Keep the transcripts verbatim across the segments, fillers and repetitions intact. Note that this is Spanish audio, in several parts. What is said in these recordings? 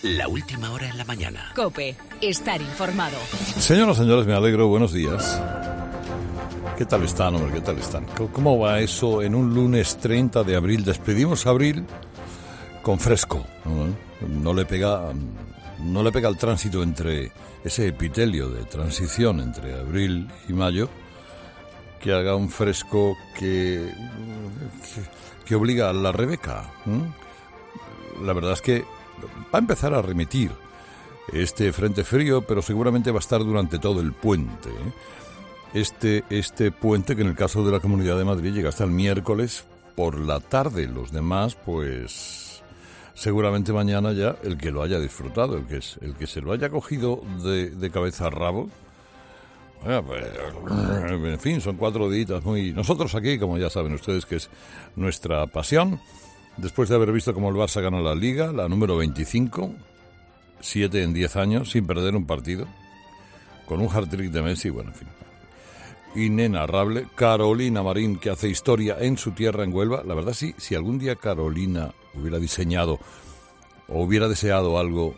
La última hora en la mañana. COPE. Estar informado. Señoras y señores, me alegro. Buenos días. ¿Qué tal están, hombre? ¿Qué tal están? ¿Cómo va eso en un lunes treinta de abril? Despedimos abril con fresco. No, no le pega, no le pega el tránsito entre ese epitelio de transición entre abril y mayo, que haga un fresco que, que, que obliga a la Rebeca. ¿Mm? La verdad es que va a empezar a remitir este frente frío, pero seguramente va a estar durante todo el puente. Este, este puente que en el caso de la Comunidad de Madrid llega hasta el miércoles por la tarde. Los demás, pues seguramente mañana ya el que lo haya disfrutado, el que, es, el que se lo haya cogido de, de cabeza a rabo. Bueno, pues, en fin, son cuatro días muy... Nosotros aquí, como ya saben ustedes, que es nuestra pasión. Después de haber visto cómo el Barça ganó la Liga, la número veinticinco, siete en diez años, sin perder un partido, con un hat-trick de Messi, bueno, en fin. Inenarrable. Carolina Marín, que hace historia en su tierra, en Huelva. La verdad, sí, si algún día Carolina hubiera diseñado o hubiera deseado algo,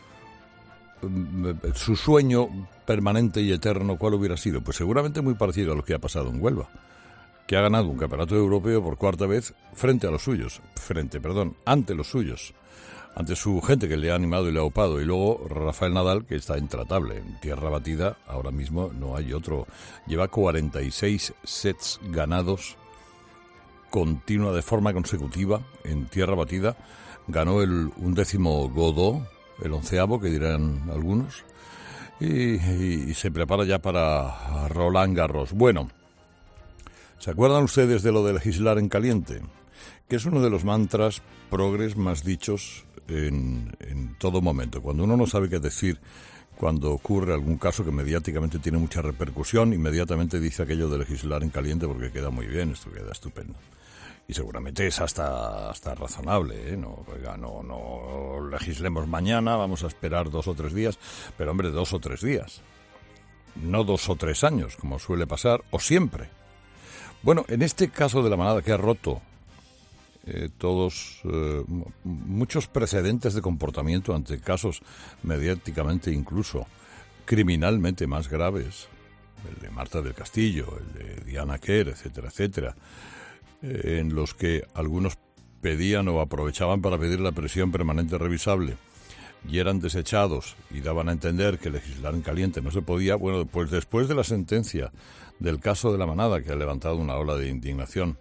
su sueño permanente y eterno, ¿cuál hubiera sido? Pues seguramente muy parecido a lo que ha pasado en Huelva, que ha ganado un campeonato europeo por cuarta vez frente a los suyos, frente, perdón, ante los suyos, ante su gente que le ha animado y le ha upado, y luego Rafael Nadal, que está intratable, en tierra batida, ahora mismo no hay otro, lleva cuarenta y seis sets ganados, continua, de forma consecutiva, en tierra batida, ganó el undécimo Godó, el onceavo, que dirán algunos, y, y, y se prepara ya para Roland Garros. Bueno, ¿se acuerdan ustedes de lo de legislar en caliente? Que es uno de los mantras progres más dichos en, en todo momento. Cuando uno no sabe qué decir, cuando ocurre algún caso que mediáticamente tiene mucha repercusión, inmediatamente dice aquello de legislar en caliente porque queda muy bien, esto queda estupendo. Y seguramente es hasta, hasta razonable, ¿eh? No, oiga, no, no legislemos mañana, vamos a esperar dos o tres días, pero hombre, dos o tres días, no dos o tres años, como suele pasar, o siempre. Bueno, en este caso de la manada, que ha roto eh, todos, eh, muchos precedentes de comportamiento ante casos mediáticamente, incluso criminalmente más graves, el de Marta del Castillo, el de Diana Quer, etcétera, etcétera, eh, en los que algunos pedían o aprovechaban para pedir la prisión permanente revisable y eran desechados y daban a entender que legislar en caliente no se podía. Bueno, pues después de la sentencia del caso de la manada, que ha levantado una ola de indignación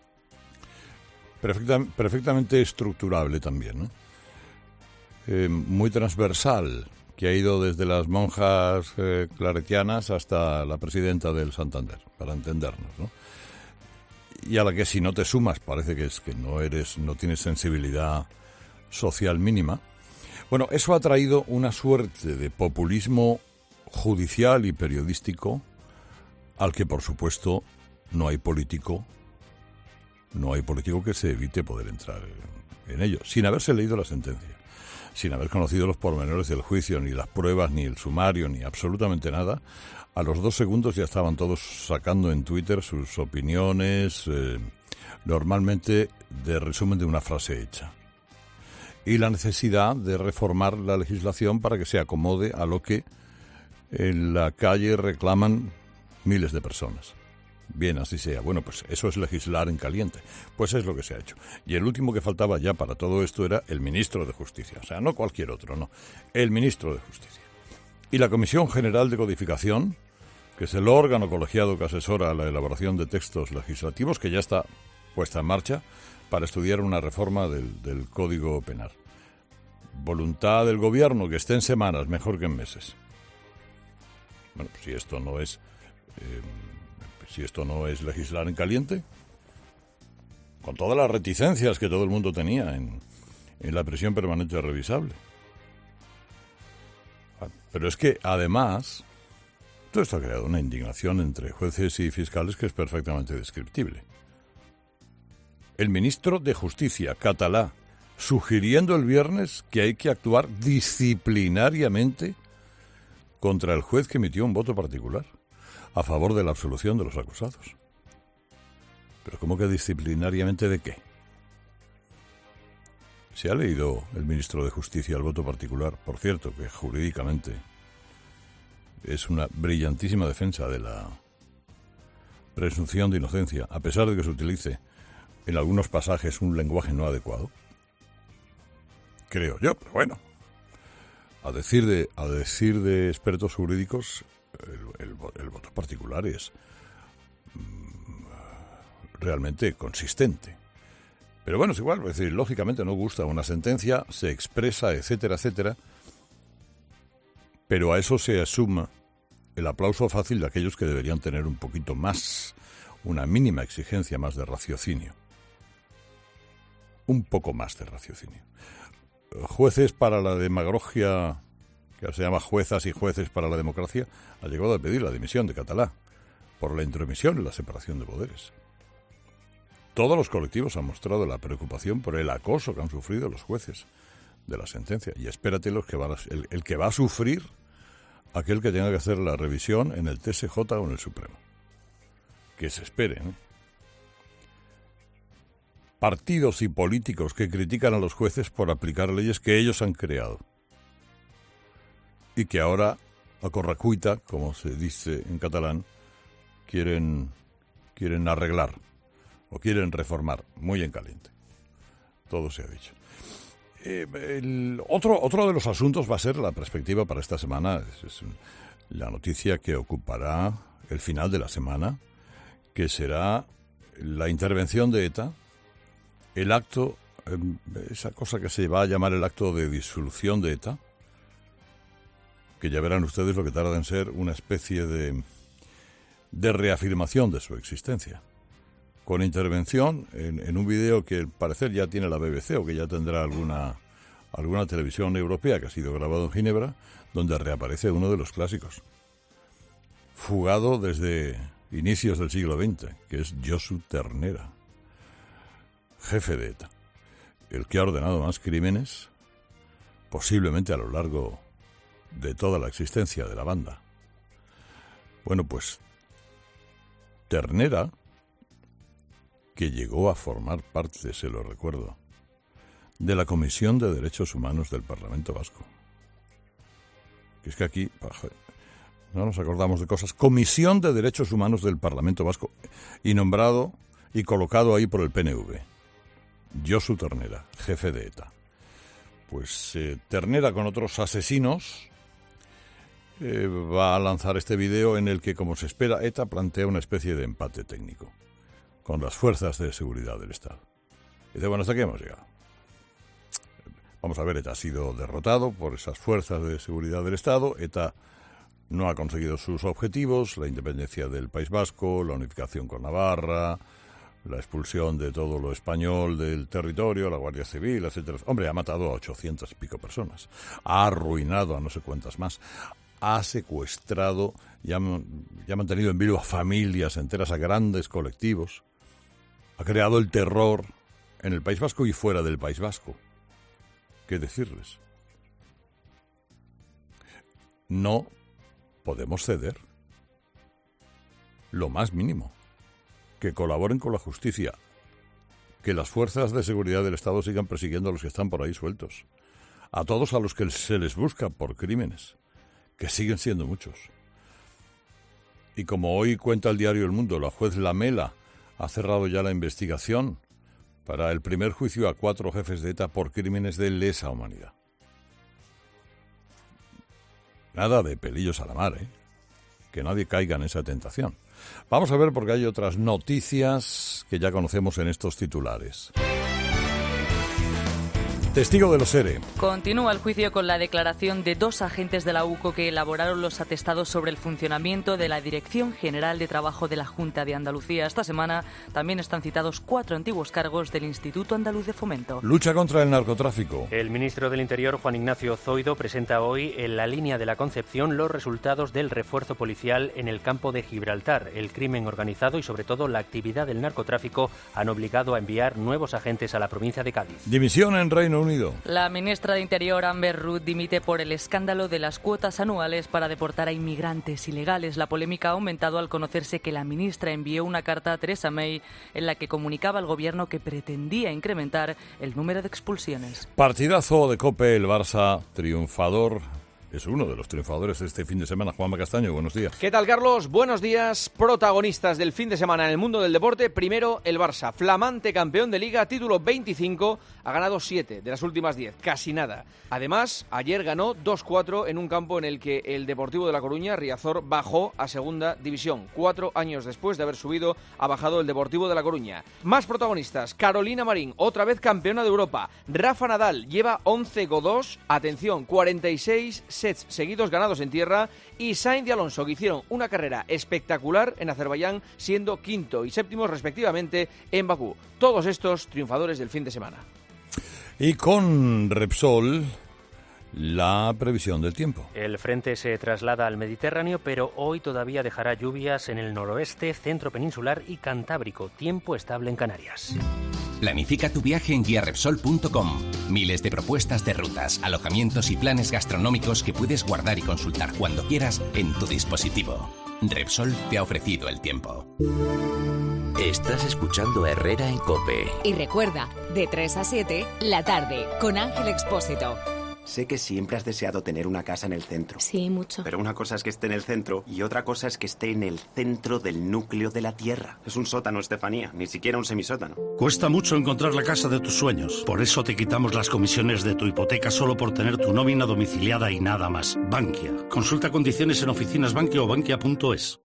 perfecta, perfectamente estructurable también, ¿no? eh, muy transversal, que ha ido desde las monjas eh, claretianas hasta la presidenta del Santander, para entendernos, ¿no? Y a la que si no te sumas parece que es que no eres, no tienes sensibilidad social mínima. Bueno, eso ha traído una suerte de populismo judicial y periodístico al que, por supuesto, no hay político, no hay político que se evite poder entrar en, en ello, sin haberse leído la sentencia, sin haber conocido los pormenores del juicio, ni las pruebas, ni el sumario, ni absolutamente nada. A los dos segundos ya estaban todos sacando en Twitter sus opiniones, eh, normalmente de resumen de una frase hecha. Y la necesidad de reformar la legislación para que se acomode a lo que en la calle reclaman miles de personas. Bien, así sea. Bueno, pues eso es legislar en caliente. Pues es lo que se ha hecho. Y el último que faltaba ya para todo esto era el ministro de Justicia. O sea, no cualquier otro, no. El ministro de Justicia. Y la Comisión General de Codificación, que es el órgano colegiado que asesora la elaboración de textos legislativos, que ya está puesta en marcha para estudiar una reforma del, del Código Penal. Voluntad del gobierno, que esté en semanas, mejor que en meses. Bueno, pues si esto no es, eh, si esto no es legislar en caliente, con todas las reticencias que todo el mundo tenía en, en la prisión permanente revisable. Pero es que, además, todo esto ha creado una indignación entre jueces y fiscales que es perfectamente descriptible. El ministro de Justicia, catalá, sugiriendo el viernes que hay que actuar disciplinariamente contra el juez que emitió un voto particular a favor de la absolución de los acusados. ¿Pero cómo que disciplinariamente de qué? ¿Se ha leído el ministro de Justicia el voto particular? Por cierto, que jurídicamente es una brillantísima defensa de la presunción de inocencia, a pesar de que se utilice en algunos pasajes un lenguaje no adecuado. Creo yo, pero bueno. A decir de, a decir de expertos jurídicos, el, el, el voto particular es mm, realmente consistente. Pero bueno, es igual, es decir, lógicamente no gusta una sentencia, se expresa, etcétera, etcétera, pero a eso se asuma el aplauso fácil de aquellos que deberían tener un poquito más, una mínima exigencia más de raciocinio. Un poco más de raciocinio. Jueces para la demagogia, que se llama Juezas y Jueces para la Democracia, ha llegado a pedir la dimisión de Catalá por la intromisión en la separación de poderes. Todos los colectivos han mostrado la preocupación por el acoso que han sufrido los jueces de la sentencia. Y espérate los que van a, el, el que va a sufrir aquel que tenga que hacer la revisión en el T S J o en el Supremo. Que se esperen, ¿eh? Partidos y políticos que critican a los jueces por aplicar leyes que ellos han creado. Y que ahora, a correcuita, como se dice en catalán, quieren, quieren arreglar. O quieren reformar, muy en caliente. Todo se ha dicho. Eh, el otro, otro de los asuntos va a ser la perspectiva para esta semana. Es, es la noticia que ocupará el final de la semana, que será la intervención de ETA, el acto, eh, esa cosa que se va a llamar el acto de disolución de ETA, que ya verán ustedes lo que tarda en ser una especie de, de reafirmación de su existencia. Con intervención en, en un video que al parecer ya tiene la B B C o que ya tendrá alguna, alguna televisión europea, que ha sido grabado en Ginebra, donde reaparece uno de los clásicos, fugado desde inicios del siglo veinte, que es Josu Ternera, jefe de ETA, el que ha ordenado más crímenes, posiblemente a lo largo de toda la existencia de la banda. Bueno, pues Ternera, que llegó a formar parte, se lo recuerdo, de la Comisión de Derechos Humanos del Parlamento Vasco. Que es que aquí no nos acordamos de cosas. Comisión de Derechos Humanos del Parlamento Vasco, y nombrado y colocado ahí por el P N V. Josu Ternera, jefe de ETA. Pues eh, Ternera, con otros asesinos, eh, va a lanzar este video en el que, como se espera, ETA plantea una especie de empate técnico con las fuerzas de seguridad del Estado. Y dice, bueno, ¿hasta aquí hemos llegado? Vamos a ver, ETA ha sido derrotado por esas fuerzas de seguridad del Estado. ETA no ha conseguido sus objetivos, la independencia del País Vasco, la unificación con Navarra, la expulsión de todo lo español del territorio, la Guardia Civil, etcétera. Hombre, ha matado a ochocientas y pico personas, ha arruinado a no sé cuántas más, ha secuestrado y ha, y ha mantenido en vilo a familias enteras, a grandes colectivos. Ha creado el terror en el País Vasco y fuera del País Vasco. ¿Qué decirles? No podemos ceder. Lo más mínimo. Que colaboren con la justicia. Que las fuerzas de seguridad del Estado sigan persiguiendo a los que están por ahí sueltos. A todos a los que se les busca por crímenes. Que siguen siendo muchos. Y como hoy cuenta el diario El Mundo, la juez Lamela ha cerrado ya la investigación para el primer juicio a cuatro jefes de ETA por crímenes de lesa humanidad. Nada de pelillos a la mar, ¿eh? Que nadie caiga en esa tentación. Vamos a ver, porque hay otras noticias que ya conocemos en estos titulares. Testigo de los ERE. Continúa el juicio con la declaración de dos agentes de la UCO que elaboraron los atestados sobre el funcionamiento de la Dirección General de Trabajo de la Junta de Andalucía. Esta semana también están citados cuatro antiguos cargos del Instituto Andaluz de Fomento. Lucha contra el narcotráfico. El ministro del Interior, Juan Ignacio Zoido, presenta hoy en la línea de la Concepción los resultados del refuerzo policial en el campo de Gibraltar. El crimen organizado y sobre todo la actividad del narcotráfico han obligado a enviar nuevos agentes a la provincia de Cádiz. Dimisión en Reino Unido. Unido. La ministra de Interior, Amber Rudd, dimite por el escándalo de las cuotas anuales para deportar a inmigrantes ilegales. La polémica ha aumentado al conocerse que la ministra envió una carta a Theresa May en la que comunicaba al gobierno que pretendía incrementar el número de expulsiones. Partidazo de COPE, el Barça triunfador. Es uno de los triunfadores de este fin de semana. Juanma Castaño, buenos días. ¿Qué tal, Carlos? Buenos días. Protagonistas del fin de semana en el mundo del deporte. Primero, el Barça, flamante campeón de Liga, título veinticinco, ha ganado siete de las últimas diez, casi nada. Además, ayer ganó dos cuatro en un campo en el que el Deportivo de La Coruña, Riazor, bajó a segunda división. Cuatro años después de haber subido, ha bajado el Deportivo de La Coruña. Más protagonistas, Carolina Marín, otra vez campeona de Europa. Rafa Nadal lleva once dos, atención, cuarenta y seis sets seguidos ganados en tierra, y Sainz y Alonso, que hicieron una carrera espectacular en Azerbaiyán, siendo quinto y séptimo respectivamente en Bakú. Todos estos triunfadores del fin de semana. Y con Repsol, la previsión del tiempo. El frente se traslada al Mediterráneo, pero hoy todavía dejará lluvias en el noroeste, centro peninsular y cantábrico. Tiempo estable en Canarias. Planifica tu viaje en guía repsol punto com. Miles de propuestas de rutas, alojamientos y planes gastronómicos que puedes guardar y consultar cuando quieras en tu dispositivo. Repsol te ha ofrecido el tiempo. Estás escuchando a Herrera en COPE. Y recuerda, de tres a siete, la tarde, con Ángel Expósito. Sé que siempre has deseado tener una casa en el centro. Sí, mucho. Pero una cosa es que esté en el centro y otra cosa es que esté en el centro del núcleo de la Tierra. Es un sótano, Estefanía, ni siquiera un semisótano. Cuesta mucho encontrar la casa de tus sueños. Por eso te quitamos las comisiones de tu hipoteca solo por tener tu nómina domiciliada y nada más. Bankia. Consulta condiciones en oficinas Bankia o bankia punto es.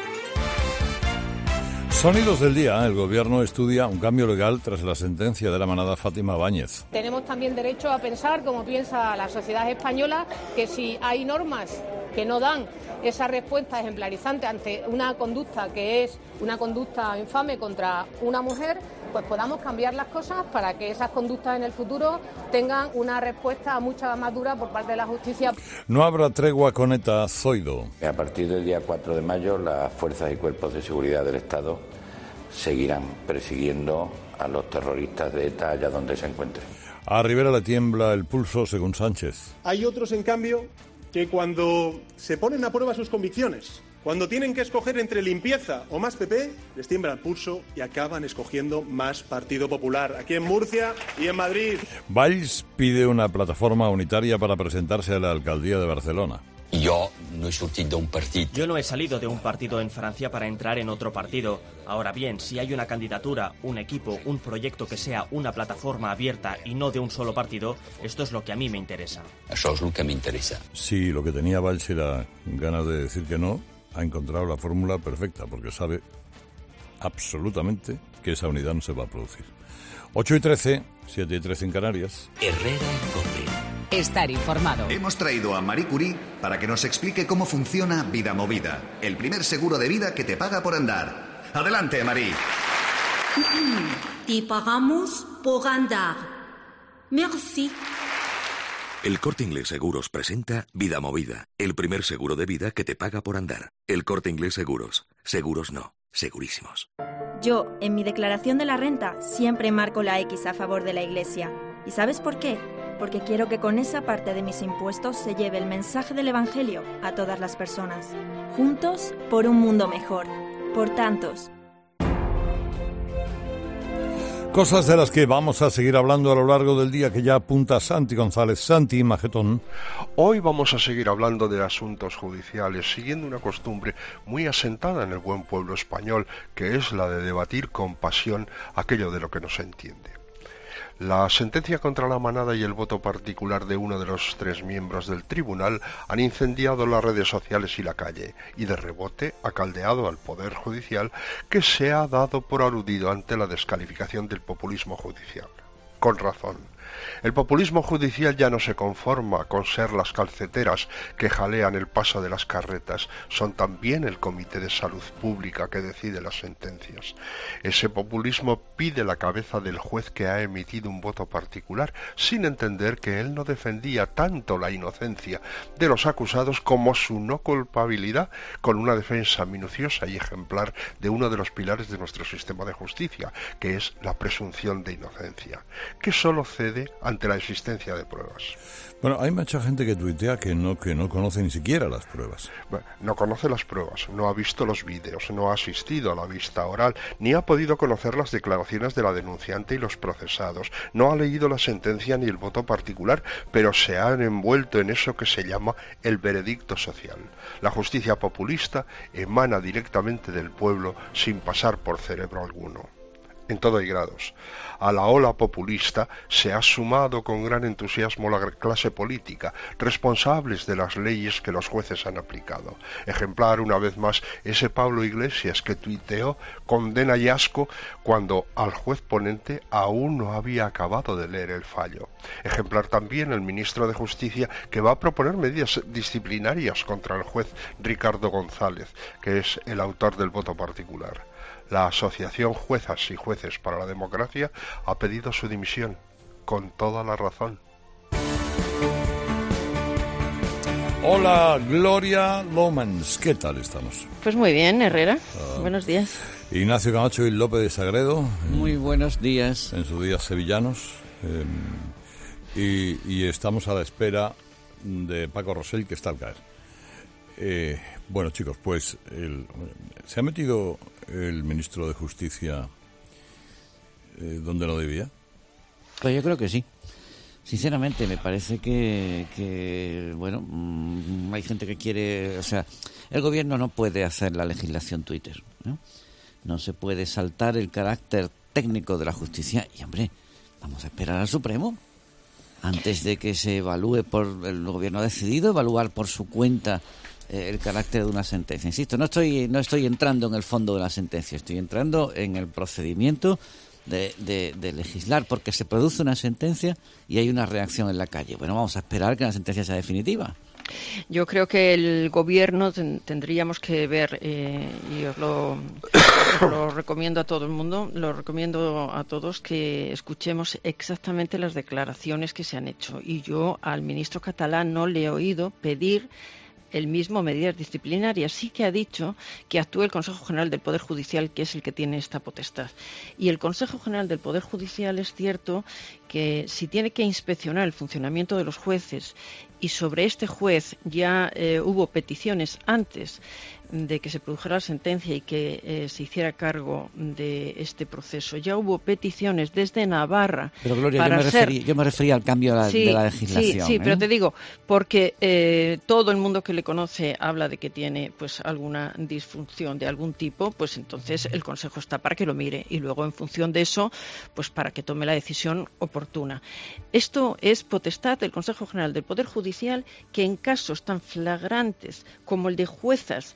Sonidos del día. El gobierno estudia un cambio legal tras la sentencia de la manada Fátima Báñez. Tenemos también derecho a pensar, como piensa la sociedad española, que si hay normas que no dan esa respuesta ejemplarizante ante una conducta que es una conducta infame contra una mujer, pues podamos cambiar las cosas para que esas conductas en el futuro tengan una respuesta mucho más dura por parte de la justicia. No habrá tregua con ETA, Zoido. A partir del día cuatro de mayo, las fuerzas y cuerpos de seguridad del Estado seguirán persiguiendo a los terroristas de ETA allá donde se encuentren. A Rivera le tiembla el pulso, según Sánchez. Hay otros, en cambio, que cuando se ponen a prueba sus convicciones, cuando tienen que escoger entre limpieza o más P P, les tiembla el pulso y acaban escogiendo más Partido Popular, aquí en Murcia y en Madrid. Valls pide una plataforma unitaria para presentarse a la alcaldía de Barcelona. Yo no he sortido de un partido. Yo no he salido de un partido en Francia para entrar en otro partido. Ahora bien, si hay una candidatura, un equipo, un proyecto que sea una plataforma abierta y no de un solo partido, esto es lo que a mí me interesa. Eso es lo que me interesa. Sí, lo que tenía Valls era ganas de decir que no. Ha encontrado la fórmula perfecta porque sabe absolutamente que esa unidad no se va a producir. ocho y trece, siete y trece en Canarias. Herrera en COPE. Estar informado. Hemos traído a Marie Curie para que nos explique cómo funciona Vida Movida, el primer seguro de vida que te paga por andar. Adelante, Marie. Te pagamos por andar. Merci. El Corte Inglés Seguros presenta Vida Movida, el primer seguro de vida que te paga por andar. El Corte Inglés Seguros. Seguros no, segurísimos. Yo, en mi declaración de la renta, siempre marco la X a favor de la Iglesia. ¿Y sabes por qué? Porque quiero que con esa parte de mis impuestos se lleve el mensaje del Evangelio a todas las personas. Juntos por un mundo mejor. Por tantos. Cosas de las que vamos a seguir hablando a lo largo del día, que ya apunta Santi González. Santi, majetón. Hoy vamos a seguir hablando de asuntos judiciales, siguiendo una costumbre muy asentada en el buen pueblo español, que es la de debatir con pasión aquello de lo que no se entiende. La sentencia contra la manada y el voto particular de uno de los tres miembros del tribunal han incendiado las redes sociales y la calle, y de rebote ha caldeado al Poder Judicial, que se ha dado por aludido ante la descalificación del populismo judicial. Con razón. El populismo judicial ya no se conforma con ser las calceteras que jalean el paso de las carretas, son también el Comité de Salud Pública que decide las sentencias. Ese populismo pide la cabeza del juez que ha emitido un voto particular, sin entender que él no defendía tanto la inocencia de los acusados como su no culpabilidad, con una defensa minuciosa y ejemplar de uno de los pilares de nuestro sistema de justicia, que es la presunción de inocencia, que solo cede ante la existencia de pruebas. Bueno, hay mucha gente que tuitea que no, que no conoce ni siquiera las pruebas. Bueno, no conoce las pruebas, no ha visto los vídeos, no ha asistido a la vista oral, ni ha podido conocer las declaraciones de la denunciante y los procesados, no ha leído la sentencia ni el voto particular, pero se han envuelto en eso que se llama el veredicto social. La justicia populista emana directamente del pueblo sin pasar por cerebro alguno. En todo hay grados. A la ola populista se ha sumado con gran entusiasmo la clase política, responsables de las leyes que los jueces han aplicado. Ejemplar, una vez más, ese Pablo Iglesias que tuiteó condena y asco cuando al juez ponente aún no había acabado de leer el fallo. Ejemplar también el ministro de Justicia que va a proponer medidas disciplinarias contra el juez Ricardo González, que es el autor del voto particular. La Asociación Juezas y Jueces para la Democracia ha pedido su dimisión, con toda la razón. Hola, Gloria Lomans, ¿qué tal estamos? Pues muy bien, Herrera. Uh, buenos días. Ignacio Camacho y López de Sagredo. Muy buenos días. En sus días sevillanos. Eh, y, y estamos a la espera de Paco Rosell, que está al caer. Eh, bueno, chicos, pues el, ¿se ha metido el ministro de Justicia eh, donde no debía? Pues yo creo que sí. Sinceramente, me parece que, que bueno, mmm, hay gente que quiere... O sea, el gobierno no puede hacer la legislación Twitter, ¿no? No se puede saltar el carácter técnico de la justicia. Y, hombre, vamos a esperar al Supremo antes de que se evalúe por... El gobierno ha decidido evaluar por su cuenta el carácter de una sentencia. Insisto, no estoy no estoy entrando en el fondo de la sentencia, estoy entrando en el procedimiento de, de, de legislar, porque se produce una sentencia y hay una reacción en la calle. Bueno, vamos a esperar que la sentencia sea definitiva. Yo creo que el gobierno ten, tendríamos que ver, eh, y os lo, os lo recomiendo a todo el mundo, lo recomiendo a todos que escuchemos exactamente las declaraciones que se han hecho. Y yo al ministro catalán no le he oído pedir el mismo medidas disciplinarias. Sí que ha dicho que actúe el Consejo General del Poder Judicial, que es el que tiene esta potestad. Y el Consejo General del Poder Judicial es cierto que si tiene que inspeccionar el funcionamiento de los jueces, y sobre este juez ya eh, hubo peticiones antes de que se produjera la sentencia y que eh, se hiciera cargo de este proceso. Ya hubo peticiones desde Navarra. Pero Gloria, para yo, me ser... refería, yo me refería al cambio de la, sí, de la legislación. Sí, sí, ¿eh? pero te digo, porque eh, todo el mundo que le conoce habla de que tiene pues alguna disfunción de algún tipo, pues entonces el Consejo está para que lo mire y luego en función de eso, pues para que tome la decisión oportuna. Esto es potestad del Consejo General del Poder Judicial, que en casos tan flagrantes como el de juezas,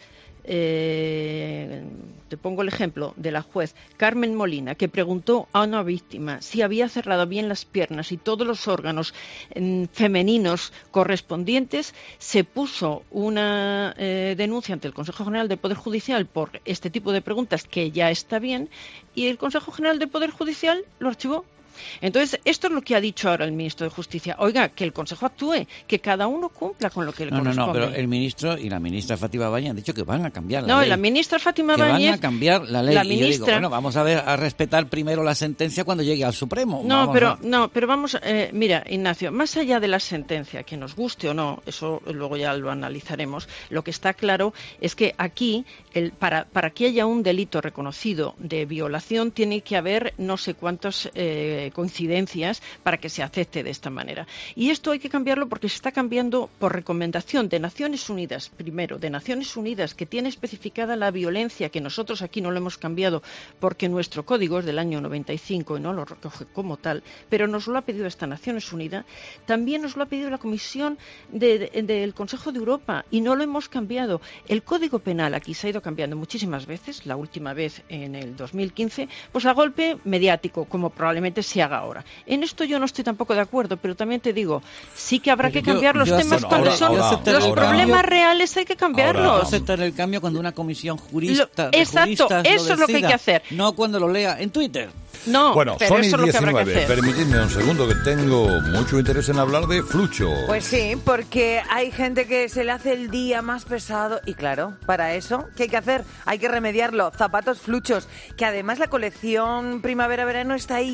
Eh, te pongo el ejemplo de la juez Carmen Molina, que preguntó a una víctima si había cerrado bien las piernas y todos los órganos eh, femeninos correspondientes, se puso una eh, denuncia ante el Consejo General del Poder Judicial por este tipo de preguntas, que ya está bien, y el Consejo General del Poder Judicial lo archivó. Entonces, esto es lo que ha dicho ahora el ministro de Justicia. Oiga, que el Consejo actúe, que cada uno cumpla con lo que le no, corresponde. No, no, pero el ministro y la ministra Fátima Báñez han dicho que van a cambiar la no, ley. No, la ministra Fátima que Báñez... van a cambiar la ley. La y ministra, yo digo, bueno, vamos a ver, a respetar primero la sentencia cuando llegue al Supremo. No, vamos pero a... no, pero vamos, eh, mira, Ignacio, más allá de la sentencia, que nos guste o no, eso luego ya lo analizaremos, lo que está claro es que aquí, el, para, para que haya un delito reconocido de violación, tiene que haber no sé cuántas eh, coincidencias para que se acepte de esta manera. Y esto hay que cambiarlo porque se está cambiando por recomendación de Naciones Unidas, primero, de Naciones Unidas, que tiene especificada la violencia, que nosotros aquí no lo hemos cambiado porque nuestro código es del año noventa y cinco y no lo recoge como tal, pero nos lo ha pedido esta Naciones Unidas, también nos lo ha pedido la Comisión de, de, del Consejo de Europa y no lo hemos cambiado. El Código Penal aquí se ha ido cambiando muchísimas veces, la última vez en el dos mil quince, pues a golpe mediático, como probablemente se haga ahora. En esto yo no estoy tampoco de acuerdo, pero también te digo, sí que habrá pero que yo, cambiar los temas acepto, cuando ahora, son ahora, los ahora, problemas ahora, reales, hay que cambiarlos. Ahora, aceptar el cambio cuando una comisión jurista, lo, exacto, de eso lo es lo que hay que hacer. No cuando lo lea en Twitter. No, bueno, pero son eso es lo que habrá que hacer. Permitidme un segundo que tengo mucho interés en hablar de Flucho. Pues sí, porque hay gente que se le hace el día más pesado y claro, para eso, ¿qué hay que hacer? Hay que remediarlo. Zapatos Fluchos, que además la colección primavera-verano está ahí y es para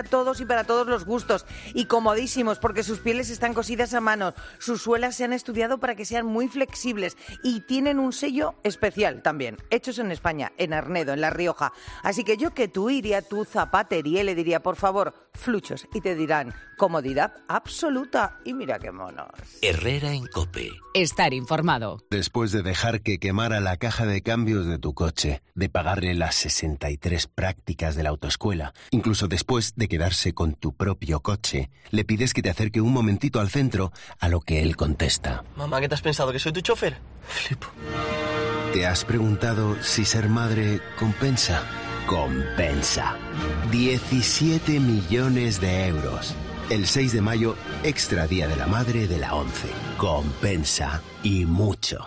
para todos y para todos los gustos. Y comodísimos, porque sus pieles están cosidas a mano. Sus suelas se han estudiado para que sean muy flexibles. Y tienen un sello especial también, hechos en España, en Arnedo, en La Rioja. Así que yo que tú iría a tu zapatería y le diría, por favor, fluchos. Y te dirán, comodidad absoluta. Y mira qué monos. Herrera en COPE. Estar informado. Después de dejar que quemara la caja de cambios de tu coche, de pagarle las sesenta y tres prácticas de la autoescuela, incluso después de quedarse con tu propio coche, le pides que te acerque un momentito al centro, a lo que él contesta. Mamá, ¿qué te has pensado? ¿Que soy tu chofer? Flipo. ¿Te has preguntado si ser madre compensa? Compensa. diecisiete millones de euros. El seis de mayo, extra Día de la Madre de la ONCE. Compensa y mucho.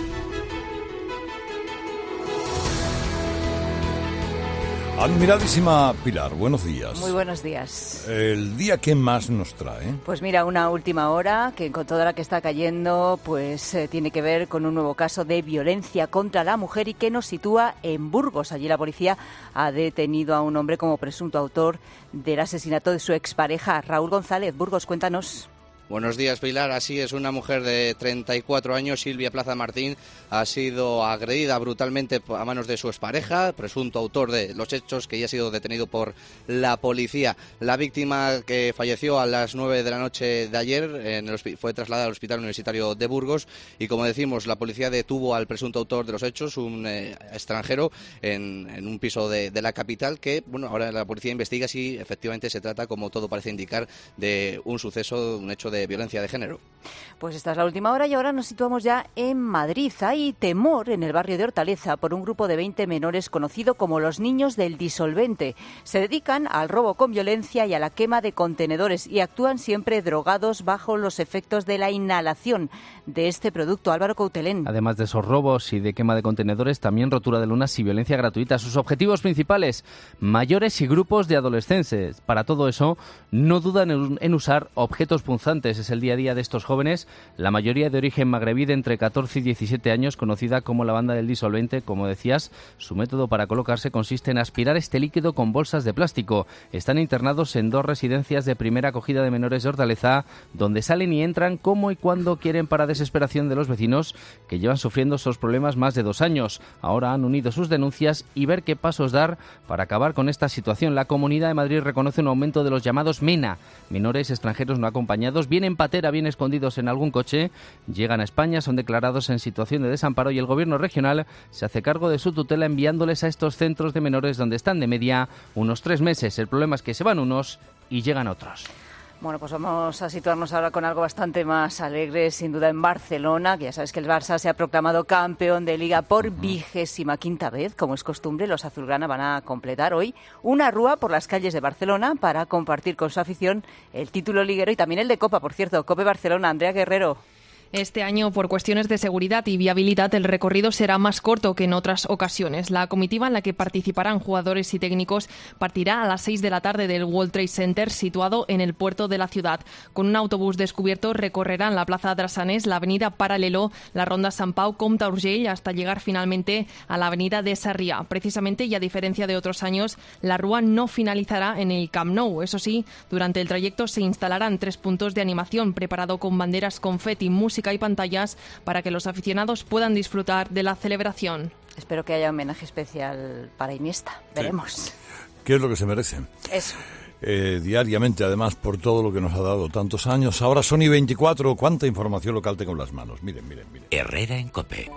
Admiradísima Pilar, buenos días. Muy buenos días. ¿El día qué más nos trae? Pues mira, una última hora que con toda la que está cayendo, pues eh, tiene que ver con un nuevo caso de violencia contra la mujer y que nos sitúa en Burgos. Allí la policía ha detenido a un hombre como presunto autor del asesinato de su expareja. Raúl González, Burgos, cuéntanos. Buenos días, Pilar. Así es, una mujer de treinta y cuatro años, Silvia Plaza Martín, ha sido agredida brutalmente a manos de su expareja, presunto autor de los hechos, que ya ha sido detenido por la policía. La víctima, que falleció a las nueve de la noche de ayer, en el, fue trasladada al Hospital Universitario de Burgos y, como decimos, la policía detuvo al presunto autor de los hechos, un eh, extranjero, en, en un piso de, de la capital, que, bueno, ahora la policía investiga si efectivamente se trata, como todo parece indicar, de un suceso, un hecho de de violencia de género. Pues esta es la última hora y ahora nos situamos ya en Madrid. Hay temor en el barrio de Hortaleza por un grupo de veinte menores conocido como los niños del disolvente. Se dedican al robo con violencia y a la quema de contenedores y actúan siempre drogados bajo los efectos de la inhalación de este producto. Álvaro Coutelén. Además de esos robos y de quema de contenedores, también rotura de lunas y violencia gratuita. Sus objetivos principales, mayores y grupos de adolescentes. Para todo eso, no dudan en, en usar objetos punzantes. Es el día a día de estos jóvenes, la mayoría de origen magrebí de entre catorce y diecisiete años, conocida como la banda del disolvente. Como decías, su método para colocarse consiste en aspirar este líquido con bolsas de plástico. Están internados en dos residencias de primera acogida de menores de Hortaleza, donde salen y entran como y cuando quieren, para desesperación de los vecinos, que llevan sufriendo esos problemas más de dos años. Ahora han unido sus denuncias y ver qué pasos dar para acabar con esta situación. La Comunidad de Madrid reconoce un aumento de los llamados MENA, menores extranjeros no acompañados. Vienen en patera, bien escondidos en algún coche, llegan a España, son declarados en situación de desamparo y el gobierno regional se hace cargo de su tutela enviándoles a estos centros de menores donde están de media unos tres meses. El problema es que se van unos y llegan otros. Bueno, pues vamos a situarnos ahora con algo bastante más alegre, sin duda en Barcelona, que ya sabes que el Barça se ha proclamado campeón de Liga por vigésima quinta vez. Como es costumbre, los azulgrana van a completar hoy una rúa por las calles de Barcelona para compartir con su afición el título liguero y también el de Copa, por cierto. Cope Barcelona, Andrea Guerrero. Este año, por cuestiones de seguridad y viabilidad, el recorrido será más corto que en otras ocasiones. La comitiva, en la que participarán jugadores y técnicos, partirá a las seis de la tarde del World Trade Center, situado en el puerto de la ciudad. Con un autobús descubierto recorrerán la Plaza Drassanés, la avenida Paralelo, la Ronda Sant Pau, Comte Urgell, hasta llegar finalmente a la avenida de Sarrià. Precisamente, y a diferencia de otros años, la rúa no finalizará en el Camp Nou. Eso sí, durante el trayecto se instalarán tres puntos de animación, preparado con banderas, confeti, música y pantallas, para que los aficionados puedan disfrutar de la celebración. Espero que haya un homenaje especial para Iniesta. Veremos. Sí. ¿Qué es lo que se merece? Eso. Eh, diariamente, además, por todo lo que nos ha dado tantos años. Ahora son y veinticuatro. ¿Cuánta información local tengo en las manos? Miren, miren, miren. Herrera en COPE.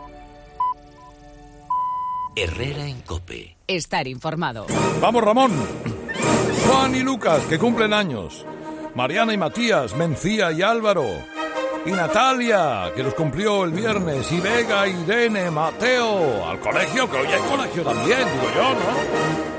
Herrera en COPE. Estar informado. ¡Vamos, Ramón! Juan y Lucas, que cumplen años. Mariana y Matías, Mencía y Álvaro. Y Natalia, que los cumplió el viernes. Y Vega, Irene, Mateo. Al colegio, que hoy hay colegio también, digo yo, ¿no?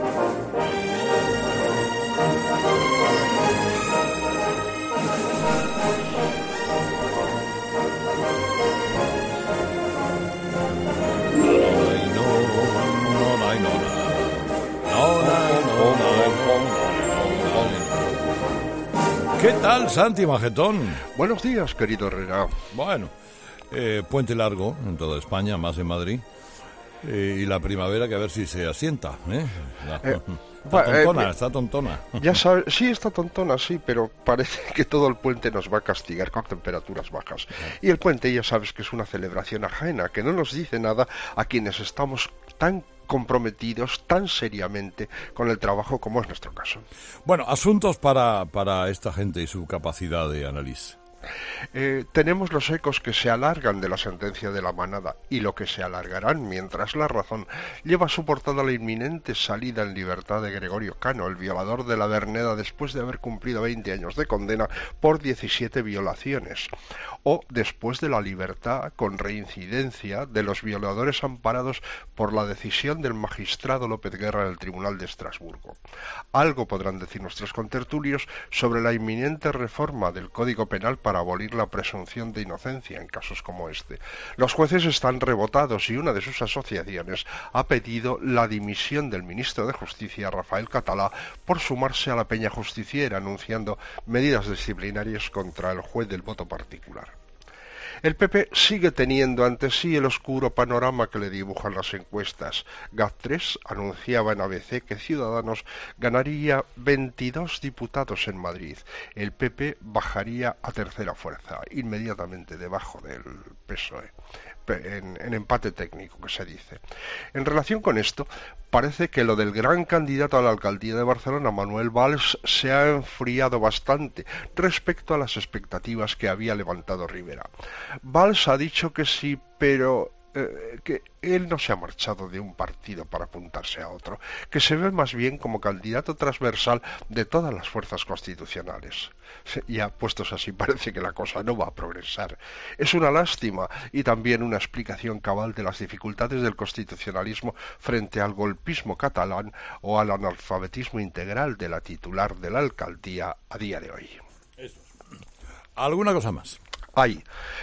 ¿Qué tal, Santi Majetón? Buenos días, querido Herrera. Bueno, eh, puente largo en toda España, más en Madrid. Eh, y la primavera, que a ver si se asienta, ¿eh? La... Eh, Está tontona, eh, está tontona. Ya sabes, sí, está tontona, sí, pero parece que todo el puente nos va a castigar con temperaturas bajas. Y el puente ya sabes que es una celebración ajena, que no nos dice nada a quienes estamos tan comprometidos tan seriamente con el trabajo como es nuestro caso. Bueno, asuntos para, para esta gente y su capacidad de análisis. Eh, tenemos los ecos que se alargan de la sentencia de la manada y lo que se alargarán mientras La Razón lleva soportada la inminente salida en libertad de Gregorio Cano, el violador de la Verneda, después de haber cumplido veinte años de condena por diecisiete violaciones, o después de la libertad con reincidencia de los violadores amparados por la decisión del magistrado López Guerra en el Tribunal de Estrasburgo. Algo podrán decir nuestros contertulios sobre la inminente reforma del Código Penal para abolir la presunción de inocencia en casos como este. Los jueces están rebotados y una de sus asociaciones ha pedido la dimisión del ministro de Justicia, Rafael Catalá, por sumarse a la peña justiciera, anunciando medidas disciplinarias contra el juez del voto particular. El P P sigue teniendo ante sí el oscuro panorama que le dibujan las encuestas. GAT tres anunciaba en A B C que Ciudadanos ganaría veintidós diputados en Madrid. El P P bajaría a tercera fuerza, inmediatamente debajo del P S O E. En, en empate técnico, que se dice. En relación con esto, parece que lo del gran candidato a la alcaldía de Barcelona, Manuel Valls, se ha enfriado bastante respecto a las expectativas que había levantado Rivera. Valls ha dicho que sí, pero eh, que él no se ha marchado de un partido para apuntarse a otro, que se ve más bien como candidato transversal de todas las fuerzas constitucionales. Ya puestos así, parece que la cosa no va a progresar. Es una lástima y también una explicación cabal de las dificultades del constitucionalismo frente al golpismo catalán o al analfabetismo integral de la titular de la alcaldía a día de hoy. Eso. ¿Alguna cosa más? Hay.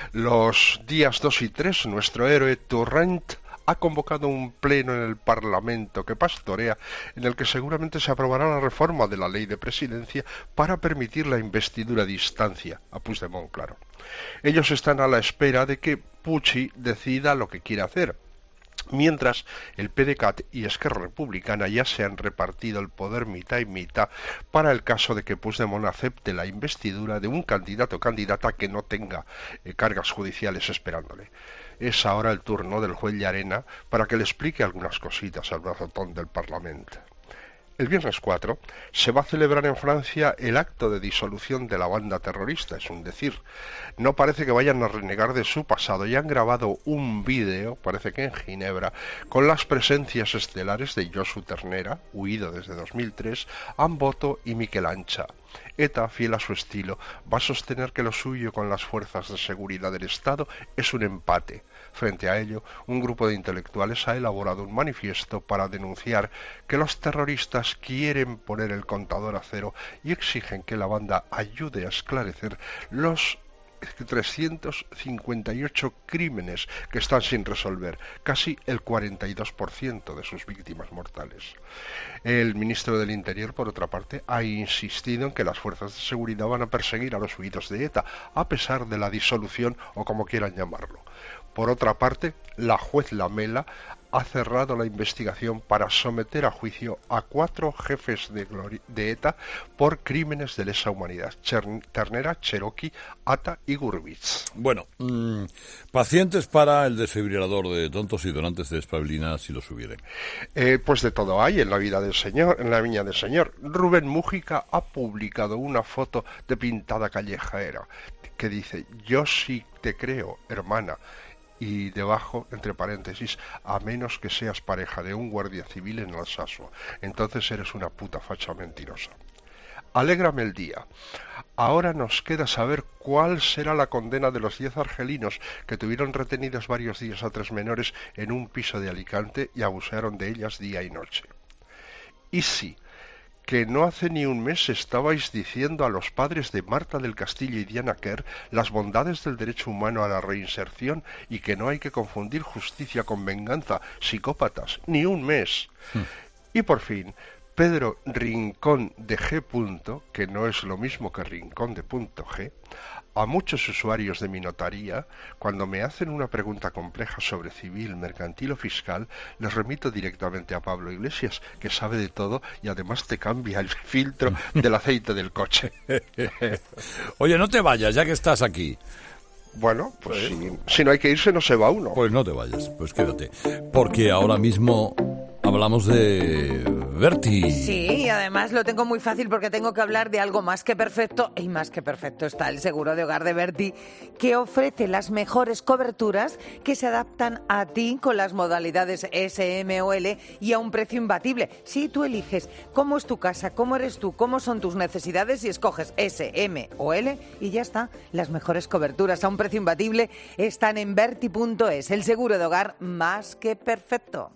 Los días dos y tres, nuestro héroe Torrent ha convocado un pleno en el Parlamento que pastorea, en el que seguramente se aprobará la reforma de la ley de presidencia para permitir la investidura a distancia, a Puigdemont, claro. Ellos están a la espera de que Puigdemont decida lo que quiere hacer, mientras el PDeCAT y Esquerra Republicana ya se han repartido el poder mitad y mitad para el caso de que Puigdemont acepte la investidura de un candidato o candidata que no tenga eh, cargas judiciales esperándole. Es ahora el turno del juez Llarena para que le explique algunas cositas al brazotón del Parlamento. El viernes cuatro se va a celebrar en Francia el acto de disolución de la banda terrorista, es un decir. No parece que vayan a renegar de su pasado y han grabado un vídeo, parece que en Ginebra, con las presencias estelares de Josu Ternera, huido desde dos mil tres, Amboto y Miquel Ancha. ETA, fiel a su estilo, va a sostener que lo suyo con las fuerzas de seguridad del Estado es un empate. Frente a ello, un grupo de intelectuales ha elaborado un manifiesto para denunciar que los terroristas quieren poner el contador a cero y exigen que la banda ayude a esclarecer los trescientos cincuenta y ocho crímenes que están sin resolver, casi el cuarenta y dos por ciento de sus víctimas mortales. El ministro del Interior, por otra parte, ha insistido en que las fuerzas de seguridad van a perseguir a los huidos de ETA, a pesar de la disolución o como quieran llamarlo. Por otra parte, la juez Lamela ha cerrado la investigación para someter a juicio a cuatro jefes de, de ETA por crímenes de lesa humanidad: Ternera, Cherokee, Ata y Gurwitz. Bueno, mmm, pacientes para el desfibrilador de tontos y donantes de espabilina si los hubieren. Eh, pues de todo hay en la vida del señor, en la viña del señor. Rubén Mújica ha publicado una foto de pintada callejera que dice: yo sí te creo, hermana. Y debajo, entre paréntesis, a menos que seas pareja de un guardia civil en Alsasua, entonces eres una puta facha mentirosa. Alégrame el día. Ahora nos queda saber cuál será la condena de los diez argelinos que tuvieron retenidos varios días a tres menores en un piso de Alicante y abusaron de ellas día y noche. Y sí, que no hace ni un mes estabais diciendo a los padres de Marta del Castillo y Diana Kerr las bondades del derecho humano a la reinserción y que no hay que confundir justicia con venganza, psicópatas, ni un mes. Hmm. Y por fin, Pedro Rincón de G. que no es lo mismo que Rincón de punto G, a muchos usuarios de mi notaría, cuando me hacen una pregunta compleja sobre civil, mercantil o fiscal, les remito directamente a Pablo Iglesias, que sabe de todo y además te cambia el filtro del aceite del coche. Oye, no te vayas, ya que estás aquí. Bueno, pues si, si no hay que irse, no se va uno. Pues no te vayas, pues quédate. Porque ahora mismo hablamos de Berti. Sí, y además lo tengo muy fácil porque tengo que hablar de algo más que perfecto, y más que perfecto está el seguro de hogar de Berti, que ofrece las mejores coberturas que se adaptan a ti con las modalidades S, M o L y a un precio imbatible. Si tú eliges cómo es tu casa, cómo eres tú, cómo son tus necesidades y escoges S, M o L y ya está. Las mejores coberturas a un precio imbatible están en Berti punto es, el seguro de hogar más que perfecto.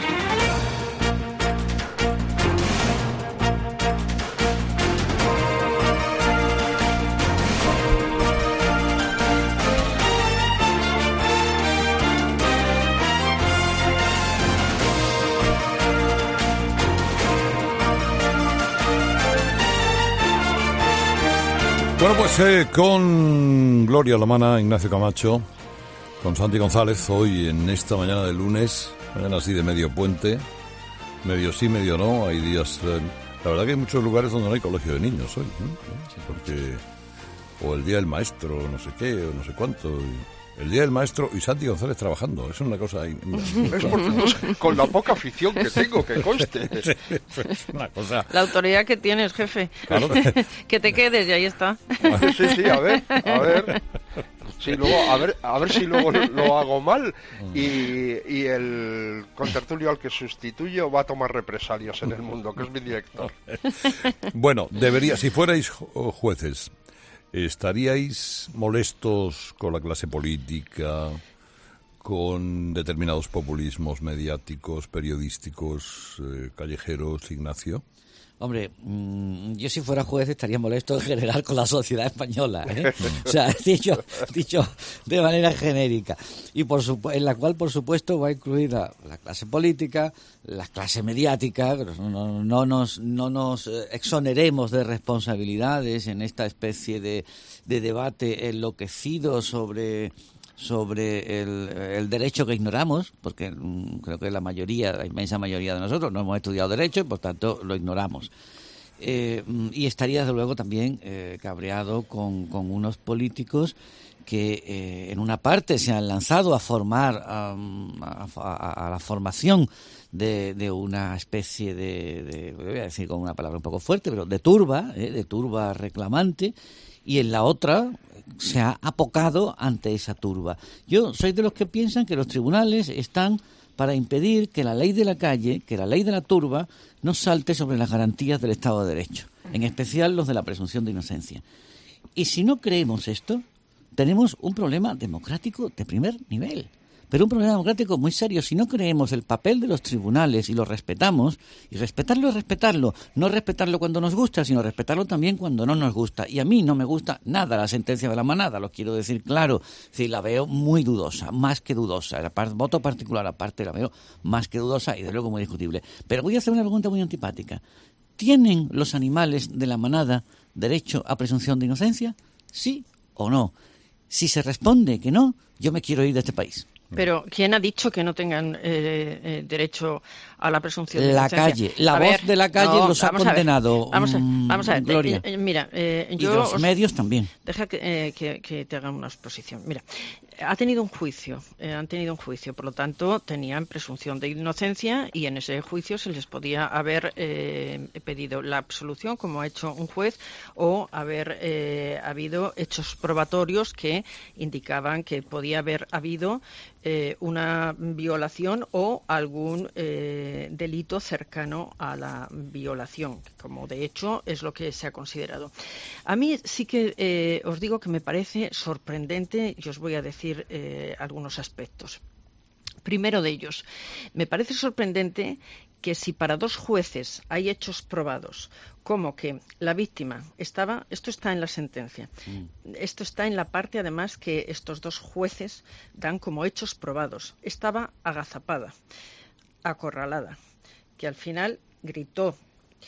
Bueno, pues eh, con Gloria Lomana, Ignacio Camacho, con Santi González, hoy en esta mañana de lunes, mañana así de medio puente, medio sí, medio no, hay días... Eh, la verdad que hay muchos lugares donde no hay colegio de niños hoy, ¿no? Sí, porque... O el Día del Maestro, no sé qué, o no sé cuánto... Y... El Día del Maestro y Santi González trabajando. Es una cosa... Ahí, es por, con la poca afición que tengo, que conste. Sí, es una cosa... La autoridad que tienes, jefe. Claro. Que te quedes y ahí está. Sí, sí, a ver, a ver. Sí, luego, a ver, a ver si luego lo hago mal y, y el contertulio al que sustituyo va a tomar represalias en el mundo, que es mi director. Bueno, debería, si fuerais jueces... ¿Estaríais molestos con la clase política, con determinados populismos mediáticos, periodísticos, eh, callejeros, Ignacio? Hombre, mmm, yo si fuera juez estaría molesto en general con la sociedad española, ¿eh? O sea, dicho, dicho de manera genérica. Y por supu- en la cual, por supuesto, va a incluir la, la clase política, la clase mediática. No, no, no nos, no nos exoneremos de responsabilidades en esta especie de, de debate enloquecido sobre... sobre el, el derecho que ignoramos, porque mmm, creo que la mayoría, la inmensa mayoría de nosotros no hemos estudiado derecho y por tanto lo ignoramos. Eh, y estaría desde luego también eh, cabreado con, con unos políticos que eh, en una parte se han lanzado a formar, um, a, a, a la formación de, de una especie de, de, voy a decir con una palabra un poco fuerte, pero de turba, eh, de turba reclamante, y en la otra se ha apocado ante esa turba. Yo soy de los que piensan que los tribunales están para impedir que la ley de la calle, que la ley de la turba, no salte sobre las garantías del Estado de Derecho, en especial los de la presunción de inocencia. Y si no creemos esto, tenemos un problema democrático de primer nivel. Pero un problema democrático muy serio. Si no creemos el papel de los tribunales y lo respetamos, y respetarlo es respetarlo, no respetarlo cuando nos gusta, sino respetarlo también cuando no nos gusta. Y a mí no me gusta nada la sentencia de la manada, lo quiero decir claro. Sí, la veo muy dudosa, más que dudosa. El voto particular aparte la veo más que dudosa y de luego muy discutible. Pero voy a hacer una pregunta muy antipática. ¿Tienen los animales de la manada derecho a presunción de inocencia? ¿Sí o no? Si se responde que no, yo me quiero ir de este país. Pero ¿quién ha dicho que no tengan eh, eh, derecho a la presunción de la inocencia? Calle, la a voz ver, de la calle no, los ha condenado. Vamos a ver, vamos a ver, Gloria. Eh, eh, mira, eh, y yo los os, medios también. Deja que, eh, que, que te hagan una exposición. Mira, ha tenido un juicio, eh, han tenido un juicio, por lo tanto tenían presunción de inocencia y en ese juicio se les podía haber eh, pedido la absolución, como ha hecho un juez, o haber eh, habido hechos probatorios que indicaban que podía haber habido eh, una violación o algún eh, delito cercano a la violación, como de hecho es lo que se ha considerado. A mí sí que eh, os digo que me parece sorprendente y os voy a decir eh, algunos aspectos. Primero de ellos, me parece sorprendente que si para dos jueces hay hechos probados como que la víctima estaba, esto está en la sentencia, mm. esto está en la parte además que estos dos jueces dan como hechos probados, estaba agazapada, acorralada, que al final gritó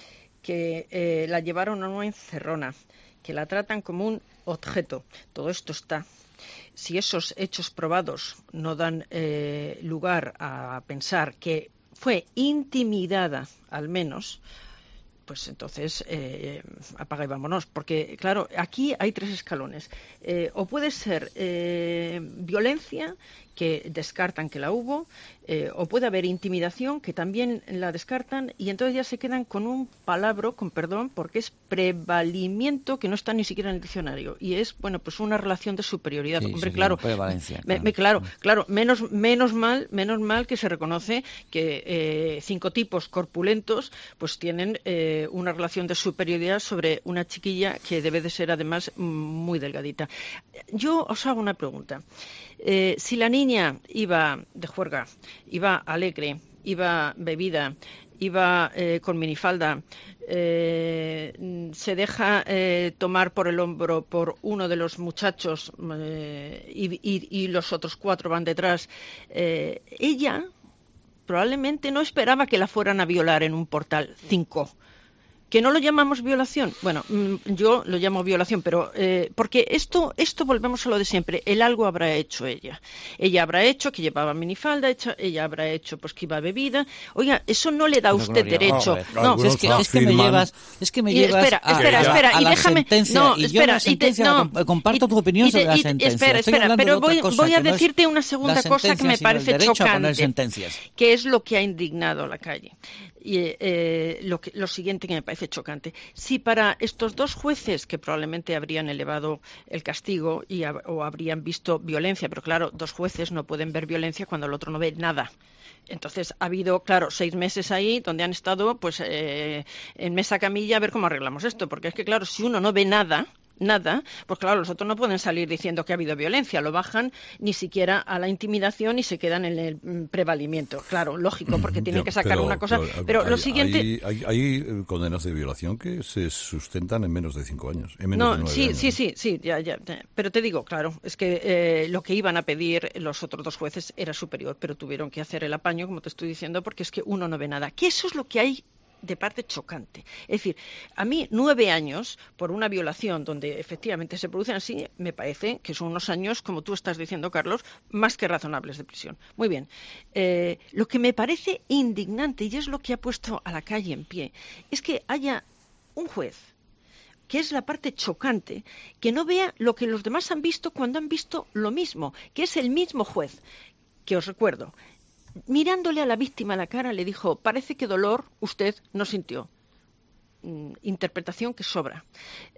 que eh, la llevaron a una encerrona, que la tratan como un objeto. Todo esto está. Si esos hechos probados no dan eh, lugar a pensar que fue intimidada, al menos, pues entonces eh, apaga y vámonos. Porque, claro, aquí hay tres escalones. Eh, o puede ser eh, violencia, que descartan que la hubo, eh, o puede haber intimidación, que también la descartan, y entonces ya se quedan con un palabra, con perdón, porque es prevalimiento, que no está ni siquiera en el diccionario, y es, bueno, pues una relación de superioridad. Sí, Hombre, sí, claro, prevalencia, me, claro. me, claro, claro, menos, menos mal, menos mal que se reconoce que eh, cinco tipos corpulentos, pues tienen eh, una relación de superioridad sobre una chiquilla que debe de ser además muy delgadita. Yo os hago una pregunta. Eh, si la niña iba de juerga, iba alegre, iba bebida, iba eh, con minifalda, eh, se deja eh, tomar por el hombro por uno de los muchachos eh, y, y, y los otros cuatro van detrás, eh, ella probablemente no esperaba que la fueran a violar en un portal cinco. ¿Que no lo llamamos violación? Bueno, yo lo llamo violación, pero eh, porque esto, esto volvemos a lo de siempre. El algo habrá hecho ella. Ella habrá hecho que llevaba minifalda, hecha, ella habrá hecho pues que iba bebida. Oiga, eso no le da a Pero usted Gloria, derecho. No, no, es que, es que me llevas, es que me llevas espera, a, espera, a, espera, a y la déjame, sentencia. no, y yo espera, la sentencia y te, la no, comp- comparto y, tu opinión y te, sobre la y te, sentencia. Espera, Estoy espera, hablando pero de otra voy, cosa, voy a que no es decirte una la segunda cosa que me sentencia, sino el parece derecho a poner chocante, sentencias. que es lo que ha indignado a la calle. Y eh, lo, que, lo siguiente que me parece chocante. Si para estos dos jueces, que probablemente habrían elevado el castigo y, o habrían visto violencia, pero claro, dos jueces no pueden ver violencia cuando el otro no ve nada. Entonces ha habido, claro, seis meses ahí donde han estado pues eh, en mesa camilla a ver cómo arreglamos esto, porque es que claro, si uno no ve nada, nada, pues claro, los otros no pueden salir diciendo que ha habido violencia, lo bajan ni siquiera a la intimidación y se quedan en el prevalimiento. Claro, lógico, porque tienen Ya, que sacar pero, una cosa. Pero, pero hay, lo siguiente... Hay, hay, hay condenas de violación que se sustentan en menos de cinco años, en menos No, de nueve sí, años. sí, sí, sí, ya, ya. Pero te digo, claro, es que eh, lo que iban a pedir los otros dos jueces era superior, pero tuvieron que hacer el apaño, como te estoy diciendo, porque es que uno no ve nada. Que eso es lo que hay de parte chocante. Es decir, a mí nueve años por una violación donde efectivamente se producen así, me parece que son unos años, como tú estás diciendo, Carlos, más que razonables de prisión. Muy bien. Eh, lo que me parece indignante, y es lo que ha puesto a la calle en pie, es que haya un juez, que es la parte chocante, que no vea lo que los demás han visto cuando han visto lo mismo, que es el mismo juez, que os recuerdo, mirándole a la víctima a la cara, le dijo, parece que dolor usted no sintió. Mm, interpretación que sobra.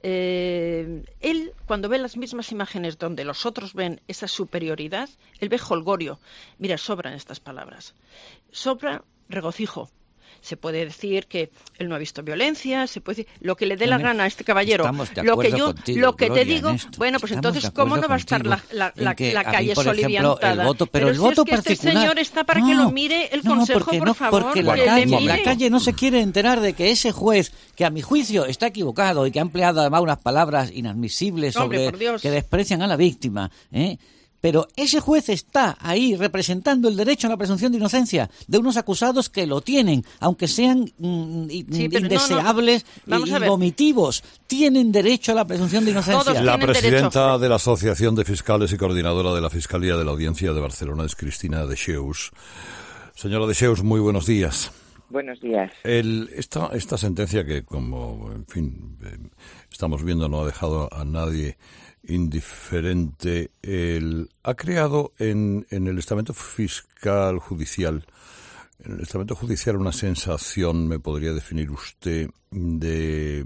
Eh, él, cuando ve las mismas imágenes donde los otros ven esa superioridad, él ve jolgorio. Mira, sobran estas palabras. Sobra regocijo. Se puede decir que él no ha visto violencia, se puede decir lo que le dé la gana a este caballero. Lo que yo, contigo, lo que Gloria, te digo, bueno, pues entonces cómo no va a estar la, la, la, la calle por soliviantada. Ejemplo, el voto, pero, pero el si voto es que particular, este señor está para no, que lo mire el no, consejo, porque por no, favor, porque que la le calle, mire. la calle no se quiere enterar de que ese juez, que a mi juicio está equivocado y que ha empleado además unas palabras inadmisibles Hombre, sobre por Dios. que desprecian a la víctima, ¿eh? Pero ese juez está ahí representando el derecho a la presunción de inocencia de unos acusados que lo tienen, aunque sean mm, Sí, pero indeseables no, no. y, Vamos a y ver. vomitivos. Tienen derecho a la presunción de inocencia. La presidenta de la Asociación de Fiscales y coordinadora de la Fiscalía de la Audiencia de Barcelona es Cristina Dexeus. Señora Dexeus, muy buenos días. Buenos días. El, esta, esta sentencia que, como en fin, eh, estamos viendo, no ha dejado a nadie indiferente, el, ha creado en, en el estamento fiscal judicial, en el estamento judicial una sensación, me podría definir usted, de,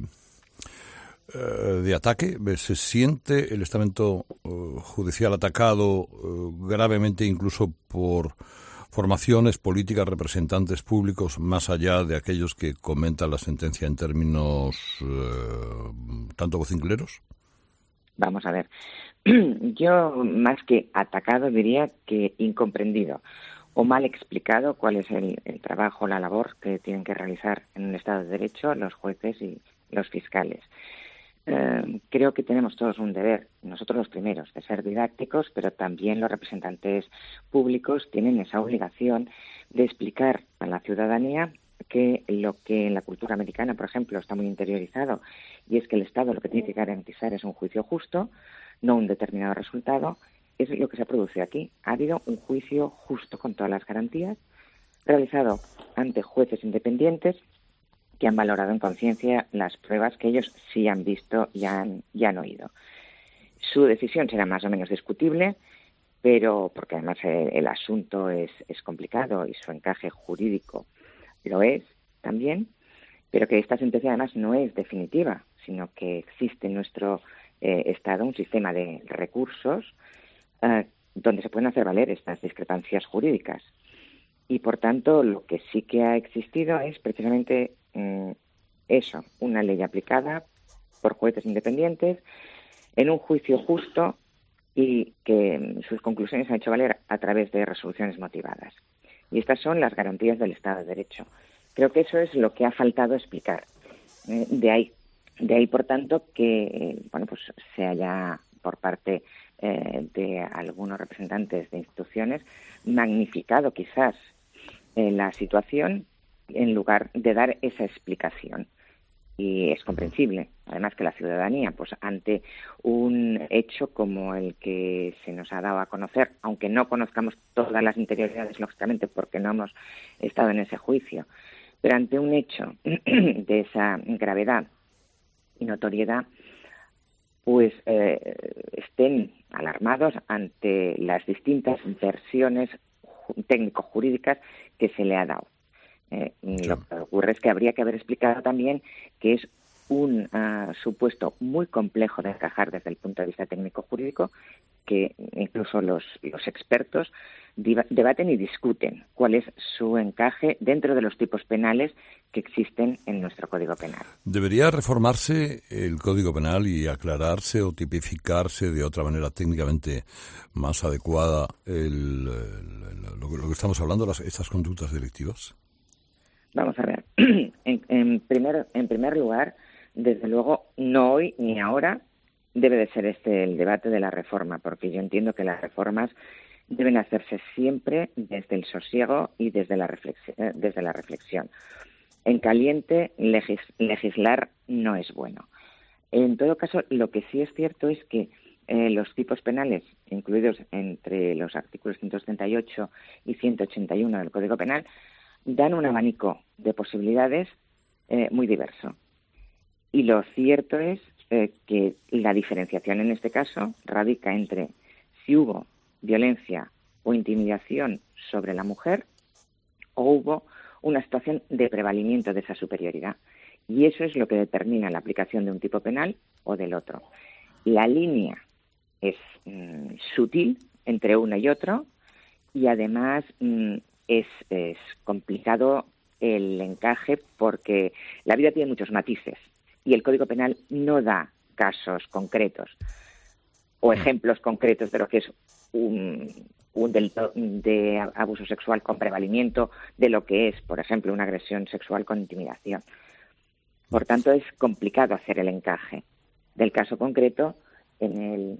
eh, de ataque. Se siente el estamento uh, judicial atacado uh, gravemente incluso por formaciones políticas, representantes públicos, más allá de aquellos que comentan la sentencia en términos uh, tanto vocincleros. Vamos a ver, yo más que atacado diría que incomprendido o mal explicado cuál es el, el trabajo, la labor que tienen que realizar en un Estado de Derecho los jueces y los fiscales. Eh, creo que tenemos todos un deber, nosotros los primeros, de ser didácticos, pero también los representantes públicos tienen esa obligación de explicar a la ciudadanía que lo que en la cultura americana, por ejemplo, está muy interiorizado, y es que el Estado lo que tiene que garantizar es un juicio justo, no un determinado resultado, es lo que se produce aquí. Ha habido un juicio justo con todas las garantías, realizado ante jueces independientes que han valorado en conciencia las pruebas que ellos sí han visto y han, y han oído. Su decisión será más o menos discutible, pero porque además el, el asunto es, es complicado y su encaje jurídico lo es también, pero que esta sentencia además no es definitiva, sino que existe en nuestro eh, Estado un sistema de recursos eh, donde se pueden hacer valer estas discrepancias jurídicas. Y, por tanto, lo que sí que ha existido es precisamente mm, eso, una ley aplicada por jueces independientes en un juicio justo y que mm, sus conclusiones se han hecho valer a través de resoluciones motivadas. Y estas son las garantías del Estado de Derecho. Creo que eso es lo que ha faltado explicar. Eh, de ahí, de ahí, por tanto, que eh, bueno, pues se haya, por parte eh, de algunos representantes de instituciones, magnificado quizás eh, la situación en lugar de dar esa explicación. Y es comprensible, además, que la ciudadanía, pues ante un hecho como el que se nos ha dado a conocer, aunque no conozcamos todas las interioridades, lógicamente, porque no hemos estado en ese juicio, pero ante un hecho de esa gravedad y notoriedad, pues eh, estén alarmados ante las distintas versiones técnico-jurídicas que se le ha dado. Eh, lo que ocurre es que habría que haber explicado también que es un uh, supuesto muy complejo de encajar desde el punto de vista técnico-jurídico, que incluso los, los expertos debaten y discuten cuál es su encaje dentro de los tipos penales que existen en nuestro Código Penal. ¿Debería reformarse el Código Penal y aclararse o tipificarse de otra manera técnicamente más adecuada el, el, lo, lo que estamos hablando, las, estas conductas delictivas? Vamos a ver. En, en, primer, en primer lugar, desde luego, no hoy ni ahora debe de ser este el debate de la reforma, porque yo entiendo que las reformas deben hacerse siempre desde el sosiego y desde la reflexión. Desde la reflexión. En caliente, legis, legislar no es bueno. En todo caso, lo que sí es cierto es que eh, los tipos penales, incluidos entre los artículos ciento setenta y ocho y ciento ochenta y uno del Código Penal, dan un abanico de posibilidades eh, muy diverso. Y lo cierto es eh, que la diferenciación en este caso radica entre si hubo violencia o intimidación sobre la mujer o hubo una situación de prevalimiento de esa superioridad. Y eso es lo que determina la aplicación de un tipo penal o del otro. La línea es mm, sutil entre uno y otro y además mm, Es, es complicado el encaje porque la vida tiene muchos matices y el Código Penal no da casos concretos o ejemplos concretos de lo que es un, un delito de abuso sexual con prevalimiento, de lo que es, por ejemplo, una agresión sexual con intimidación. Por tanto, es complicado hacer el encaje del caso concreto en el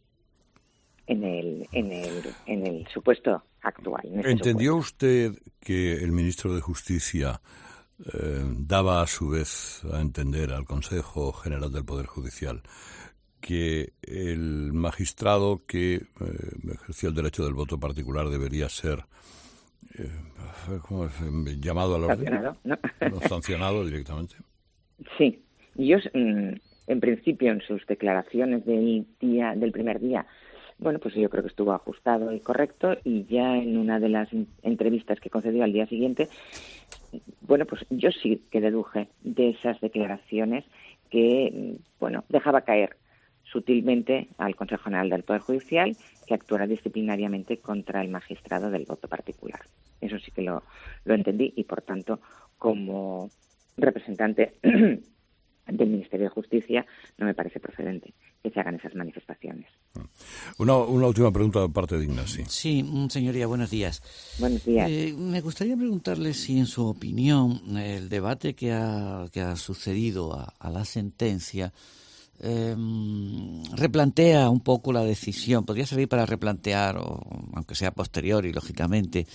en el en el en el supuesto actual. Este ¿Entendió supuesto. usted que el ministro de Justicia eh, daba a su vez a entender al Consejo General del Poder Judicial que el magistrado que eh, ejercía el derecho del voto particular debería ser eh, ¿cómo es? llamado a la orden? ¿Sancionado? ¿No? ¿No? ¿Sancionado directamente? Sí. Yo, en principio, en sus declaraciones del día del primer día, bueno, pues yo creo que estuvo ajustado y correcto, y ya en una de las entrevistas que concedió al día siguiente, bueno, pues yo sí que deduje de esas declaraciones que, bueno, dejaba caer sutilmente al Consejo General del Poder Judicial que actuara disciplinariamente contra el magistrado del voto particular. Eso sí que lo, lo entendí y, por tanto, como representante del Ministerio de Justicia, no me parece procedente que se hagan esas manifestaciones. Una, una última pregunta de parte de Ignacio. Sí, señoría, buenos días. Buenos días. Eh, me gustaría preguntarle si, en su opinión, el debate que ha, que ha sucedido a, a la sentencia eh, replantea un poco la decisión. Podría servir para replantear, o, aunque sea posterior y lógicamente,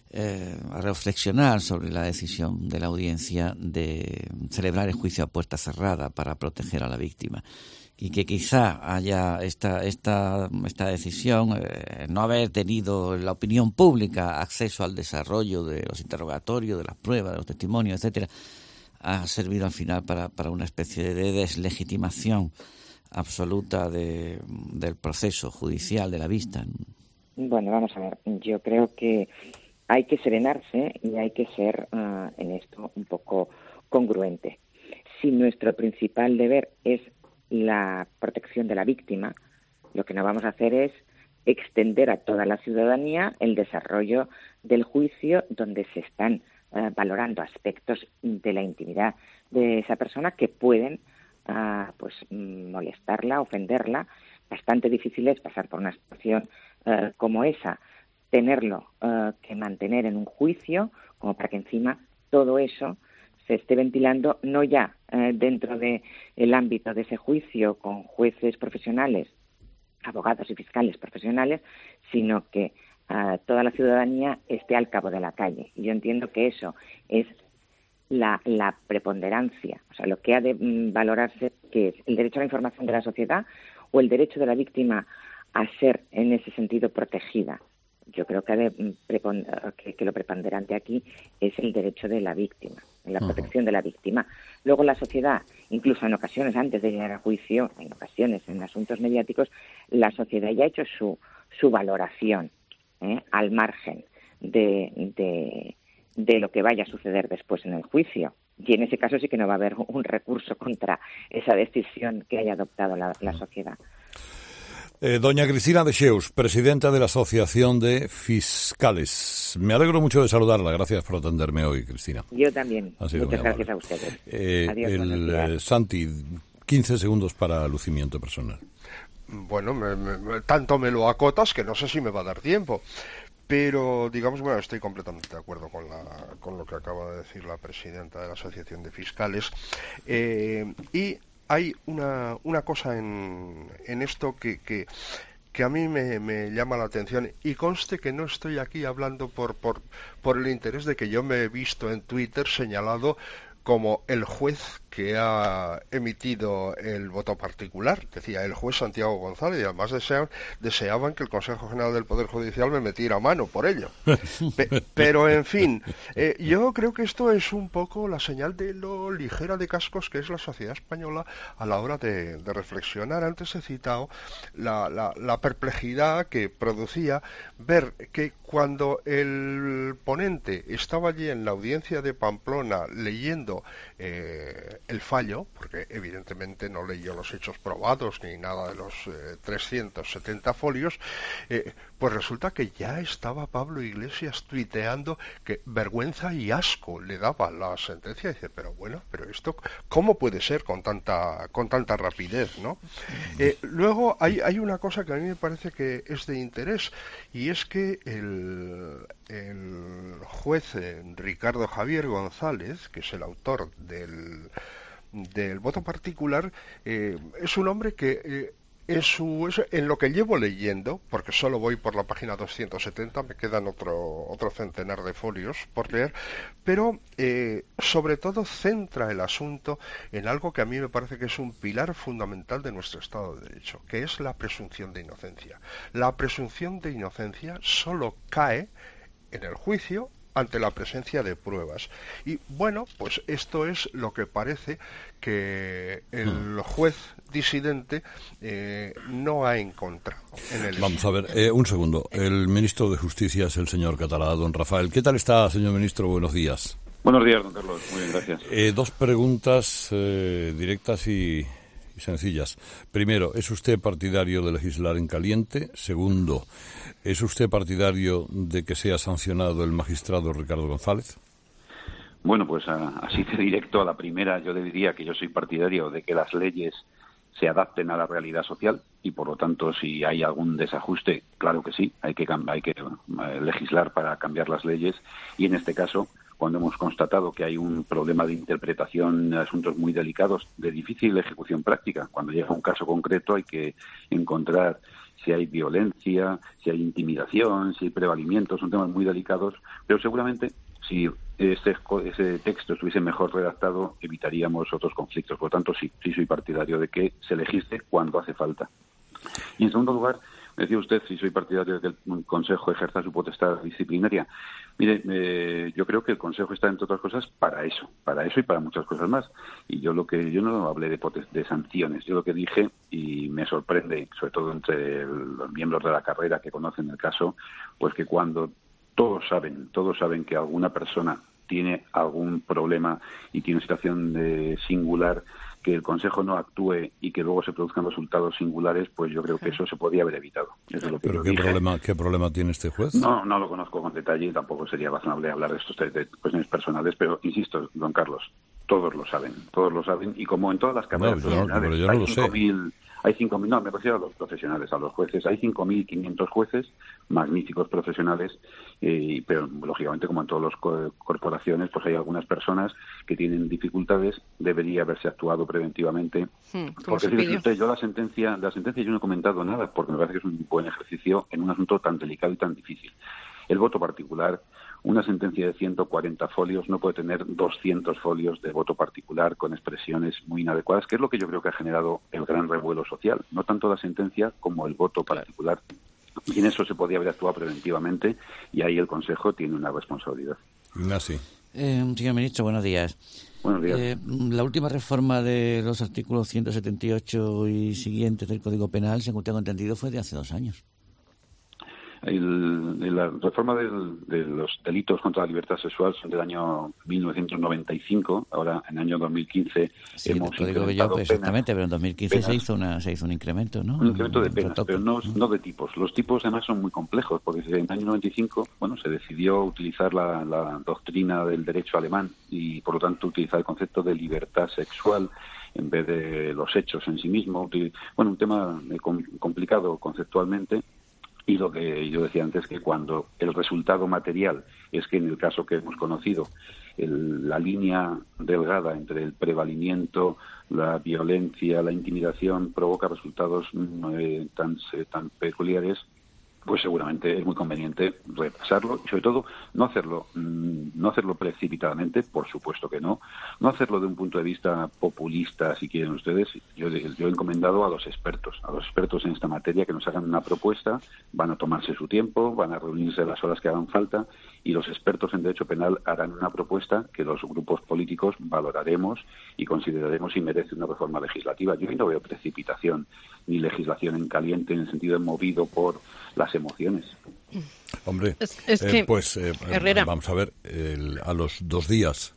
eh, a reflexionar sobre la decisión de la audiencia de celebrar el juicio a puerta cerrada para proteger a la víctima. Y que quizá haya esta esta esta decisión, eh, no haber tenido la opinión pública acceso al desarrollo de los interrogatorios, de las pruebas, de los testimonios, etcétera, ha servido al final para, para una especie de deslegitimación absoluta de, del proceso judicial, de la vista. Bueno, vamos a ver, yo creo que hay que serenarse y hay que ser uh, en esto un poco congruente. Si nuestro principal deber es la protección de la víctima, lo que no vamos a hacer es extender a toda la ciudadanía el desarrollo del juicio donde se están uh, valorando aspectos de la intimidad de esa persona que pueden uh, pues molestarla, ofenderla. Bastante difícil es pasar por una situación uh, como esa, tenerlo uh, que mantener en un juicio, como para que encima todo eso se esté ventilando no ya eh, dentro de el ámbito de ese juicio con jueces profesionales, abogados y fiscales profesionales, sino que uh, toda la ciudadanía esté al cabo de la calle. Y yo entiendo que eso es la, la preponderancia, o sea, lo que ha de mm, valorarse, que es el derecho a la información de la sociedad o el derecho de la víctima a ser en ese sentido protegida. Yo creo que, de, que, que lo preponderante aquí es el derecho de la víctima, la protección de la víctima. Luego la sociedad, incluso en ocasiones, antes de llegar a juicio, en ocasiones, en asuntos mediáticos, la sociedad ya ha hecho su, su valoración ¿eh? al margen de, de, de lo que vaya a suceder después en el juicio. Y en ese caso sí que no va a haber un recurso contra esa decisión que haya adoptado la, la sociedad. Eh, doña Cristina de Cheus, presidenta de la Asociación de Fiscales. Me alegro mucho de saludarla. Gracias por atenderme hoy, Cristina. Yo también. Muchas gracias a ustedes. Eh, Adiós, el, eh, Santi, quince segundos para lucimiento personal. Bueno, me, me, tanto me lo acotas que no sé si me va a dar tiempo. Pero, digamos, bueno, estoy completamente de acuerdo con, la, con lo que acaba de decir la presidenta de la Asociación de Fiscales. Eh, y hay una, una cosa en, en esto que, que, que a mí me, me llama la atención, y conste que no estoy aquí hablando por, por, por el interés de que yo me he visto en Twitter señalado como el juez que ha emitido el voto particular, decía el juez Santiago González, y además deseaban, deseaban que el Consejo General del Poder Judicial me metiera mano por ello. Pe- pero, en fin, eh, yo creo que esto es un poco la señal de lo ligera de cascos que es la sociedad española a la hora de, de reflexionar. Antes he citado la, la, la perplejidad que producía ver que cuando el ponente estaba allí en la audiencia de Pamplona leyendo eh, el fallo, porque evidentemente no leyó los hechos probados ni nada de los eh, trescientos setenta folios, eh, pues resulta que ya estaba Pablo Iglesias tuiteando que vergüenza y asco le daba la sentencia. Y dice, pero bueno, pero esto, ¿cómo puede ser con tanta con tanta rapidez, no? Eh, luego hay, hay una cosa que a mí me parece que es de interés, y es que el, el juez eh, Ricardo Javier González, que es el autor del del voto particular, eh, es un hombre que eh, en, su, en lo que llevo leyendo, porque solo voy por la página doscientos setenta, me quedan otro, otro centenar de folios por leer, pero eh, sobre todo centra el asunto en algo que a mí me parece que es un pilar fundamental de nuestro Estado de Derecho, que es la presunción de inocencia. La presunción de inocencia solo cae en el juicio ante la presencia de pruebas. Y bueno, pues esto es lo que parece que el juez disidente eh, no ha encontrado en el... Vamos a ver, eh, un segundo. El ministro de Justicia es el señor Catalá, don Rafael. ¿Qué tal está, señor ministro? Buenos días. Buenos días, don Carlos. Muy bien, gracias. Eh, dos preguntas eh, directas y, y sencillas. Primero, ¿es usted partidario de legislar en caliente? Segundo, ¿es usted partidario de que sea sancionado el magistrado Ricardo González? Bueno, pues a, así de directo a la primera, yo le diría que yo soy partidario de que las leyes se adapten a la realidad social y, por lo tanto, si hay algún desajuste, claro que sí, hay que, hay que eh, legislar para cambiar las leyes, y en este caso, cuando hemos constatado que hay un problema de interpretación de asuntos muy delicados, de difícil ejecución práctica, cuando llega un caso concreto hay que encontrar si hay violencia, si hay intimidación, si hay prevalimiento, son temas muy delicados, pero seguramente si ese, ese texto estuviese mejor redactado, evitaríamos otros conflictos. Por lo tanto, sí, sí soy partidario de que se legisle cuando hace falta. Y en segundo lugar, me decía usted si soy partidario de que el Consejo ejerza su potestad disciplinaria. Mire, eh, yo creo que el Consejo está, entre otras cosas, para eso, para eso y para muchas cosas más. Y yo lo que yo no hablé de, de sanciones, yo lo que dije, y me sorprende, sobre todo entre el, los miembros de la carrera que conocen el caso, pues que cuando todos saben, todos saben que alguna persona tiene algún problema y tiene una situación de singular, que el Consejo no actúe y que luego se produzcan resultados singulares, pues yo creo que eso se podía haber evitado. Eso es lo que ¿Pero yo qué dije. problema, qué problema tiene este juez? No, no lo conozco con detalle y tampoco sería razonable hablar de estos de cuestiones personales, pero insisto, don Carlos, todos lo saben, todos lo saben, y como en todas las carreras No, yo no, pero yo no hay lo cinco sé. mil hay cinco mil, no, me refiero a los profesionales, a los jueces, hay cinco mil quinientos jueces, magníficos profesionales, eh, pero lógicamente, como en todas las co- corporaciones, pues hay algunas personas que tienen dificultades, debería haberse actuado preventivamente. Hmm, Porque fíjese usted, yo la sentencia, la sentencia yo no he comentado nada, porque me parece que es un buen ejercicio en un asunto tan delicado y tan difícil. El voto particular, una sentencia de ciento cuarenta folios no puede tener doscientos folios de voto particular con expresiones muy inadecuadas, que es lo que yo creo que ha generado el gran revuelo social. No tanto la sentencia como el voto particular. Y en eso se podía haber actuado preventivamente, y ahí el Consejo tiene una responsabilidad. Ignacio. Eh, señor ministro, buenos días. Buenos días. Eh, la última reforma de los artículos ciento setenta y ocho y siguientes del Código Penal, según tengo entendido, fue de hace dos años. El, la reforma del, de los delitos contra la libertad sexual son del año mil novecientos noventa y cinco. Ahora, en el año dos mil quince, Sí, hemos el Código incrementado Bello, exactamente, penas, pero en dos mil quince penas, se hizo una se hizo un incremento, ¿no? un incremento de Un penas, retoque. pero no, no de tipos. Los tipos, además, son muy complejos, porque en el año noventa y cinco, bueno, se decidió utilizar la, la doctrina del derecho alemán y, por lo tanto, utilizar el concepto de libertad sexual en vez de los hechos en sí mismos. Bueno, un tema eh, com- complicado conceptualmente. Y lo que yo decía antes, que cuando el resultado material es que en el caso que hemos conocido, el, la línea delgada entre el prevalimiento, la violencia, la intimidación provoca resultados eh, tan, tan peculiares, pues seguramente es muy conveniente repasarlo y, sobre todo, no hacerlo mmm, no hacerlo precipitadamente, por supuesto que no, no hacerlo de un punto de vista populista, si quieren ustedes. Yo, yo he encomendado a los expertos, a los expertos en esta materia, que nos hagan una propuesta, van a tomarse su tiempo, van a reunirse las horas que hagan falta, y los expertos en derecho penal harán una propuesta que los grupos políticos valoraremos y consideraremos si merece una reforma legislativa. Yo no veo precipitación ni legislación en caliente, en el sentido de movido por las emociones. Hombre, es, es eh, que, pues eh, Herrera. vamos a ver, el, a los dos días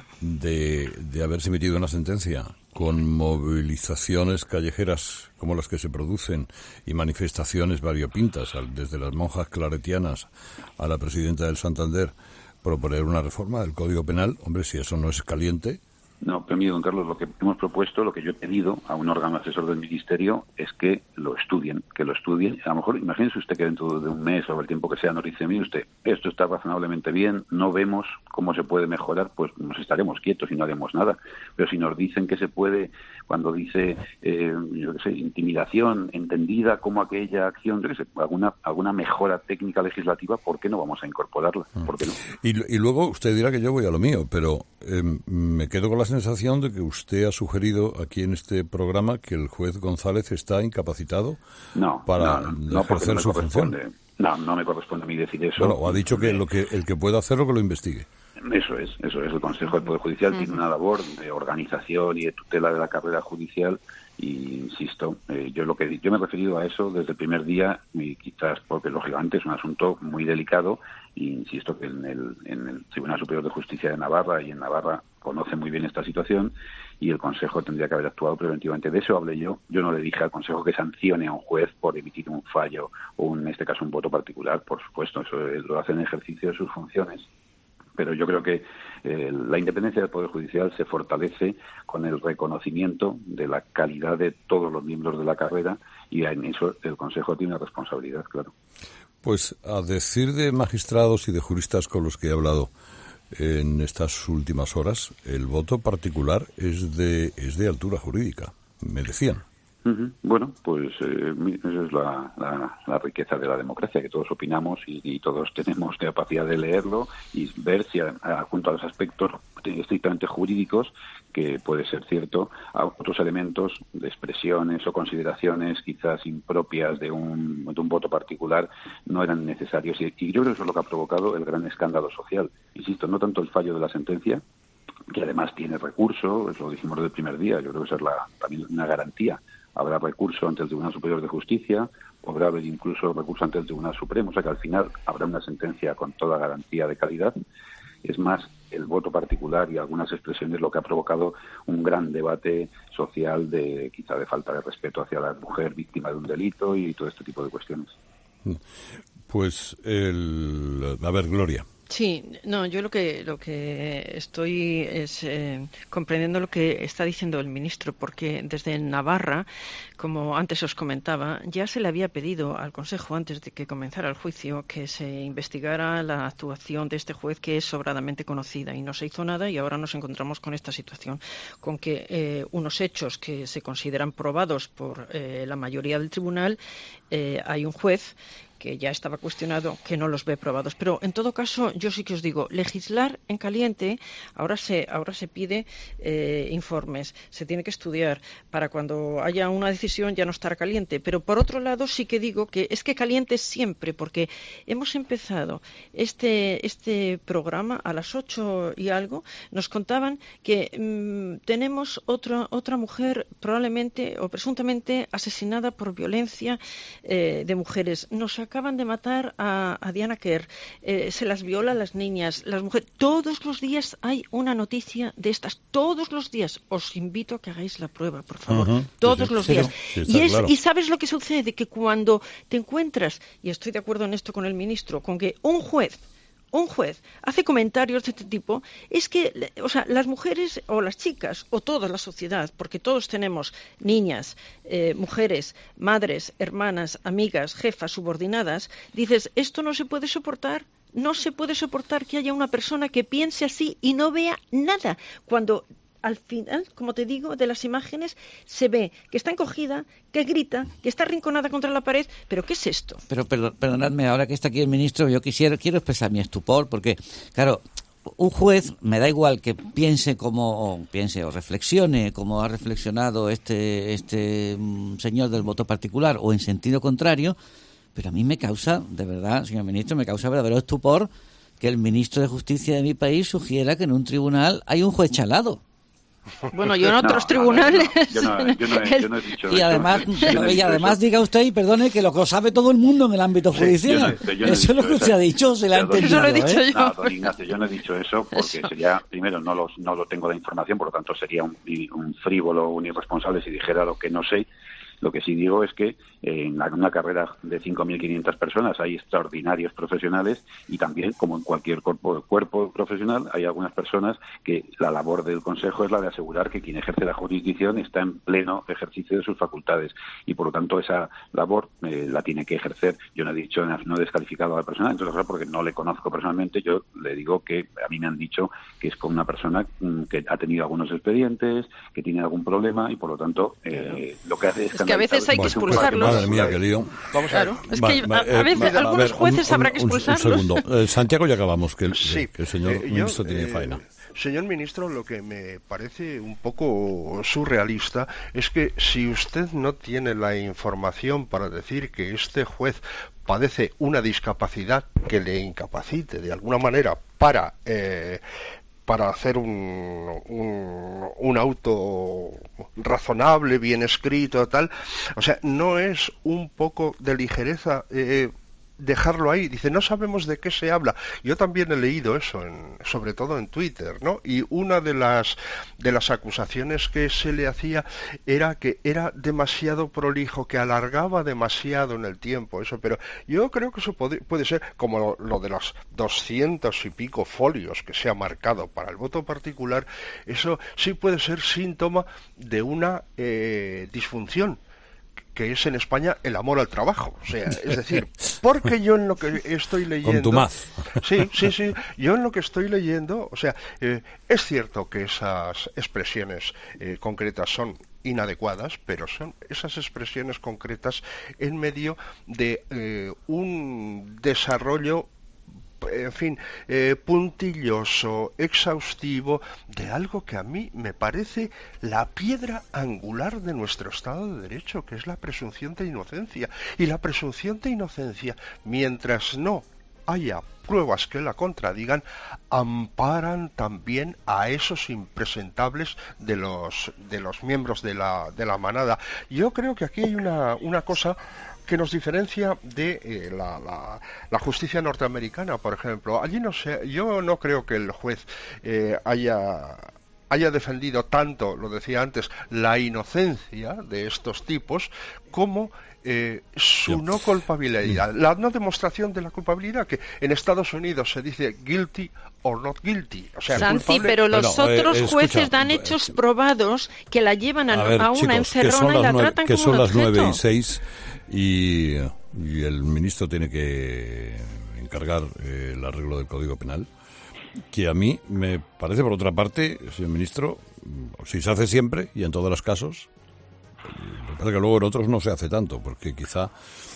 de, de haberse emitido una sentencia con movilizaciones callejeras como las que se producen y manifestaciones variopintas, al, desde las monjas claretianas a la presidenta del Santander, proponer una reforma del Código Penal, hombre, si eso no es caliente. No, pero mire, don Carlos, lo que hemos propuesto, lo que yo he pedido a un órgano asesor del Ministerio es que lo estudien, que lo estudien. A lo mejor, imagínese usted que dentro de un mes o el tiempo que sea nos dice, mire usted, esto está razonablemente bien, no vemos cómo se puede mejorar, pues nos estaremos quietos y no haremos nada. Pero si nos dicen que se puede, cuando dice, eh, yo qué sé, intimidación entendida como aquella acción, yo qué sé, alguna, alguna mejora técnica legislativa, ¿por qué no vamos a incorporarla? ¿Por qué no? Y, y luego usted dirá que yo voy a lo mío, pero eh, me quedo con la sensación de que usted ha sugerido aquí en este programa que el juez González está incapacitado no, para no, no, ejercer no su función. No, no me corresponde a mí decir eso. Bueno, o ha dicho que, lo que el que pueda hacerlo que lo investigue. Eso es, eso es. El Consejo del Poder Judicial uh-huh. tiene una labor de organización y de tutela de la carrera judicial. Y insisto, eh, yo lo que yo me he referido a eso desde el primer día, y quizás porque lógicamente es un asunto muy delicado, y insisto que en el, en el Tribunal Superior de Justicia de Navarra y en Navarra conoce muy bien esta situación, y el Consejo tendría que haber actuado preventivamente. De eso hablé yo. Yo no le dije al Consejo que sancione a un juez por emitir un fallo o, en este caso, un voto particular. Por supuesto, eso lo hace en ejercicio de sus funciones. Pero yo creo que eh, la independencia del Poder Judicial se fortalece con el reconocimiento de la calidad de todos los miembros de la carrera, y en eso el Consejo tiene una responsabilidad, claro. Pues a decir de magistrados y de juristas con los que he hablado en estas últimas horas, el voto particular es de es de altura jurídica, me decían. Uh-huh. Bueno, pues eh, eso es la, la, la riqueza de la democracia, que todos opinamos y, y todos tenemos capacidad de leerlo y ver si, a, a, junto a los aspectos estrictamente jurídicos, que puede ser cierto, a otros elementos de expresiones o consideraciones quizás impropias de un, de un voto particular no eran necesarios. Y, y yo creo que eso es lo que ha provocado el gran escándalo social. Insisto, no tanto el fallo de la sentencia, que además tiene recurso, eso lo dijimos desde el primer día, yo creo que esa es la, también una garantía. Habrá recurso ante el Tribunal Superior de Justicia, podrá haber incluso recurso ante el Tribunal Supremo, o sea que al final habrá una sentencia con toda garantía de calidad. Es más, el voto particular y algunas expresiones lo que ha provocado un gran debate social de quizá de falta de respeto hacia la mujer víctima de un delito y todo este tipo de cuestiones. Pues, el, a ver, Gloria. Sí, no, yo lo que lo que estoy es eh, comprendiendo lo que está diciendo el ministro, porque desde Navarra, como antes os comentaba, ya se le había pedido al Consejo, antes de que comenzara el juicio, que se investigara la actuación de este juez, que es sobradamente conocida, y no se hizo nada, y ahora nos encontramos con esta situación, con que eh, unos hechos que se consideran probados por eh, la mayoría del tribunal, eh, hay un juez que ya estaba cuestionado, que no los ve probados. Pero, en todo caso, yo sí que os digo, legislar en caliente, ahora se ahora se pide eh, informes, se tiene que estudiar, para cuando haya una decisión ya no estar caliente. Pero, por otro lado, sí que digo que es que caliente siempre, porque hemos empezado este este programa a las ocho y algo, nos contaban que mmm, tenemos otra, otra mujer probablemente o presuntamente asesinada por violencia eh, de mujeres. Nos acaban de matar a, a Diana Kerr, eh, se las viola a las niñas, las mujeres. Todos los días hay una noticia de estas, todos los días. Os invito a que hagáis la prueba, por favor, uh-huh. todos sí, los días. Sí, y, es, claro. y sabes lo que sucede, que cuando te encuentras, y estoy de acuerdo en esto con el ministro, con que un juez un juez hace comentarios de este tipo, es que, o sea, las mujeres o las chicas o toda la sociedad, porque todos tenemos niñas, eh, mujeres, madres, hermanas, amigas, jefas, subordinadas, dices, esto no se puede soportar. No se puede soportar que haya una persona que piense así y no vea nada, cuando al final, como te digo, de las imágenes se ve que está encogida, que grita, que está arrinconada contra la pared. ¿Pero qué es esto? Pero perdonadme, ahora que está aquí el ministro, yo quisiera quiero expresar mi estupor, porque, claro, un juez, me da igual que piense como o piense o reflexione como ha reflexionado este este señor del voto particular o en sentido contrario, pero a mí me causa, de verdad, señor ministro, me causa verdadero estupor que el ministro de Justicia de mi país sugiera que en un tribunal hay un juez chalado. Bueno, yo en otros no, tribunales... No, no, yo, no, yo, no he, yo no he dicho y además, eso. Y además diga usted, y perdone, que lo que sabe todo el mundo en el ámbito judicial. Sí, no, no eso es lo que usted ha dicho, se le ha entendido. Eso lo he dicho ¿eh? yo. No, don Ignacio, yo no he dicho eso porque eso. sería, primero, no, los, no lo tengo la información, por lo tanto sería un, un frívolo, un irresponsable si dijera lo que no sé. Lo que sí digo es que en una carrera de cinco mil quinientas personas hay extraordinarios profesionales y también, como en cualquier cuerpo, cuerpo profesional, hay algunas personas que la labor del Consejo es la de asegurar que quien ejerce la jurisdicción está en pleno ejercicio de sus facultades y, por lo tanto, esa labor eh, la tiene que ejercer. Yo no he dicho, no he descalificado a la persona, entonces, porque no le conozco personalmente, yo le digo que a mí me han dicho que es con una persona que ha tenido algunos expedientes, que tiene algún problema y, por lo tanto, eh, lo que hace es... que a veces hay que expulsarlos. Madre mía, qué lío. Vamos a ver. Claro, es que va, a, a veces eh, algunos a ver, jueces un, un, habrá que expulsarlos. Un, un segundo. Eh, Santiago, ya acabamos, que el, sí, que el señor eh, ministro yo, tiene eh, faena. Señor ministro, lo que me parece un poco surrealista es que si usted no tiene la información para decir que este juez padece una discapacidad que le incapacite de alguna manera para... Eh, para hacer un, un, un auto razonable, bien escrito, tal. O sea, no es un poco de ligereza eh, dejarlo ahí. Dice, no sabemos de qué se habla. Yo también he leído eso, en, sobre todo en Twitter, ¿no? Y una de las de las acusaciones que se le hacía era que era demasiado prolijo, que alargaba demasiado en el tiempo, eso. Pero yo creo que eso puede, puede ser como lo, lo de los doscientos y pico folios que se ha marcado para el voto particular. Eso sí puede ser síntoma de una eh, disfunción, que es en España el amor al trabajo. O sea, es decir, porque yo en lo que estoy leyendo... Contumaz. Sí, sí, sí. Yo en lo que estoy leyendo, o sea, eh, es cierto que esas expresiones eh, concretas son inadecuadas, pero son esas expresiones concretas en medio de eh, un desarrollo, en fin, eh, puntilloso, exhaustivo, de algo que a mí me parece la piedra angular de nuestro Estado de Derecho, que es la presunción de inocencia. Y la presunción de inocencia, mientras no haya pruebas que la contradigan, amparan también a esos impresentables de los de los miembros de la de la manada. Yo creo que aquí hay una una cosa que nos diferencia de eh, la, la, la justicia norteamericana, por ejemplo. Allí no sé, yo no creo que el juez eh, haya haya defendido tanto, lo decía antes, la inocencia de estos tipos como eh, su no culpabilidad, la no demostración de la culpabilidad, que en Estados Unidos se dice guilty or not guilty, o sea, Santi, culpable. pero los Bueno, eh, otros escucha, jueces dan hechos probados que la llevan a, A ver, a una chicos, que encerrona son y la las nueve, tratan que como son un las objeto. nueve y seis y, y el ministro tiene que encargar eh, el arreglo del Código Penal, que a mí me parece, por otra parte, señor ministro, si se hace siempre y en todos los casos, me parece que luego en otros no se hace tanto, porque quizá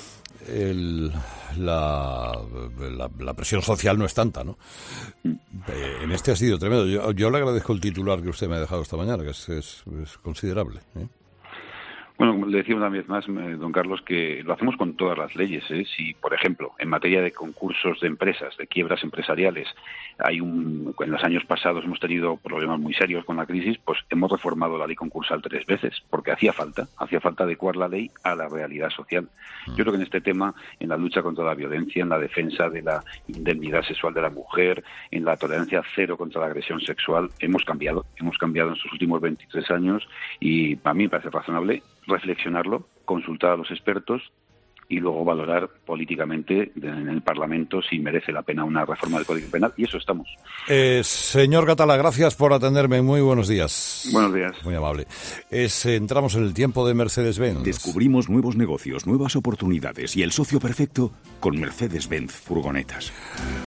el, la, la, la presión social no es tanta, ¿no? Eh, en este ha sido tremendo. Yo, yo le agradezco el titular que usted me ha dejado esta mañana, que es, es, es considerable, ¿eh? Bueno, le decía una vez más, eh, don Carlos, que lo hacemos con todas las leyes, ¿eh? Si, por ejemplo, en materia de concursos de empresas, de quiebras empresariales, hay un, en los años pasados hemos tenido problemas muy serios con la crisis, pues hemos reformado la ley concursal tres veces, porque hacía falta, hacía falta adecuar la ley a la realidad social. Yo creo que en este tema, en la lucha contra la violencia, en la defensa de la indemnidad sexual de la mujer, en la tolerancia cero contra la agresión sexual, hemos cambiado, hemos cambiado en estos últimos veintitrés años y a mí me parece razonable reflexionarlo, consultar a los expertos y luego valorar políticamente en el Parlamento si merece la pena una reforma del Código Penal, y eso estamos. Eh, señor Catala, gracias por atenderme. Muy buenos días. Buenos días. Muy amable. Es, entramos en el tiempo de Mercedes-Benz. Descubrimos nuevos negocios, nuevas oportunidades y el socio perfecto con Mercedes-Benz Furgonetas.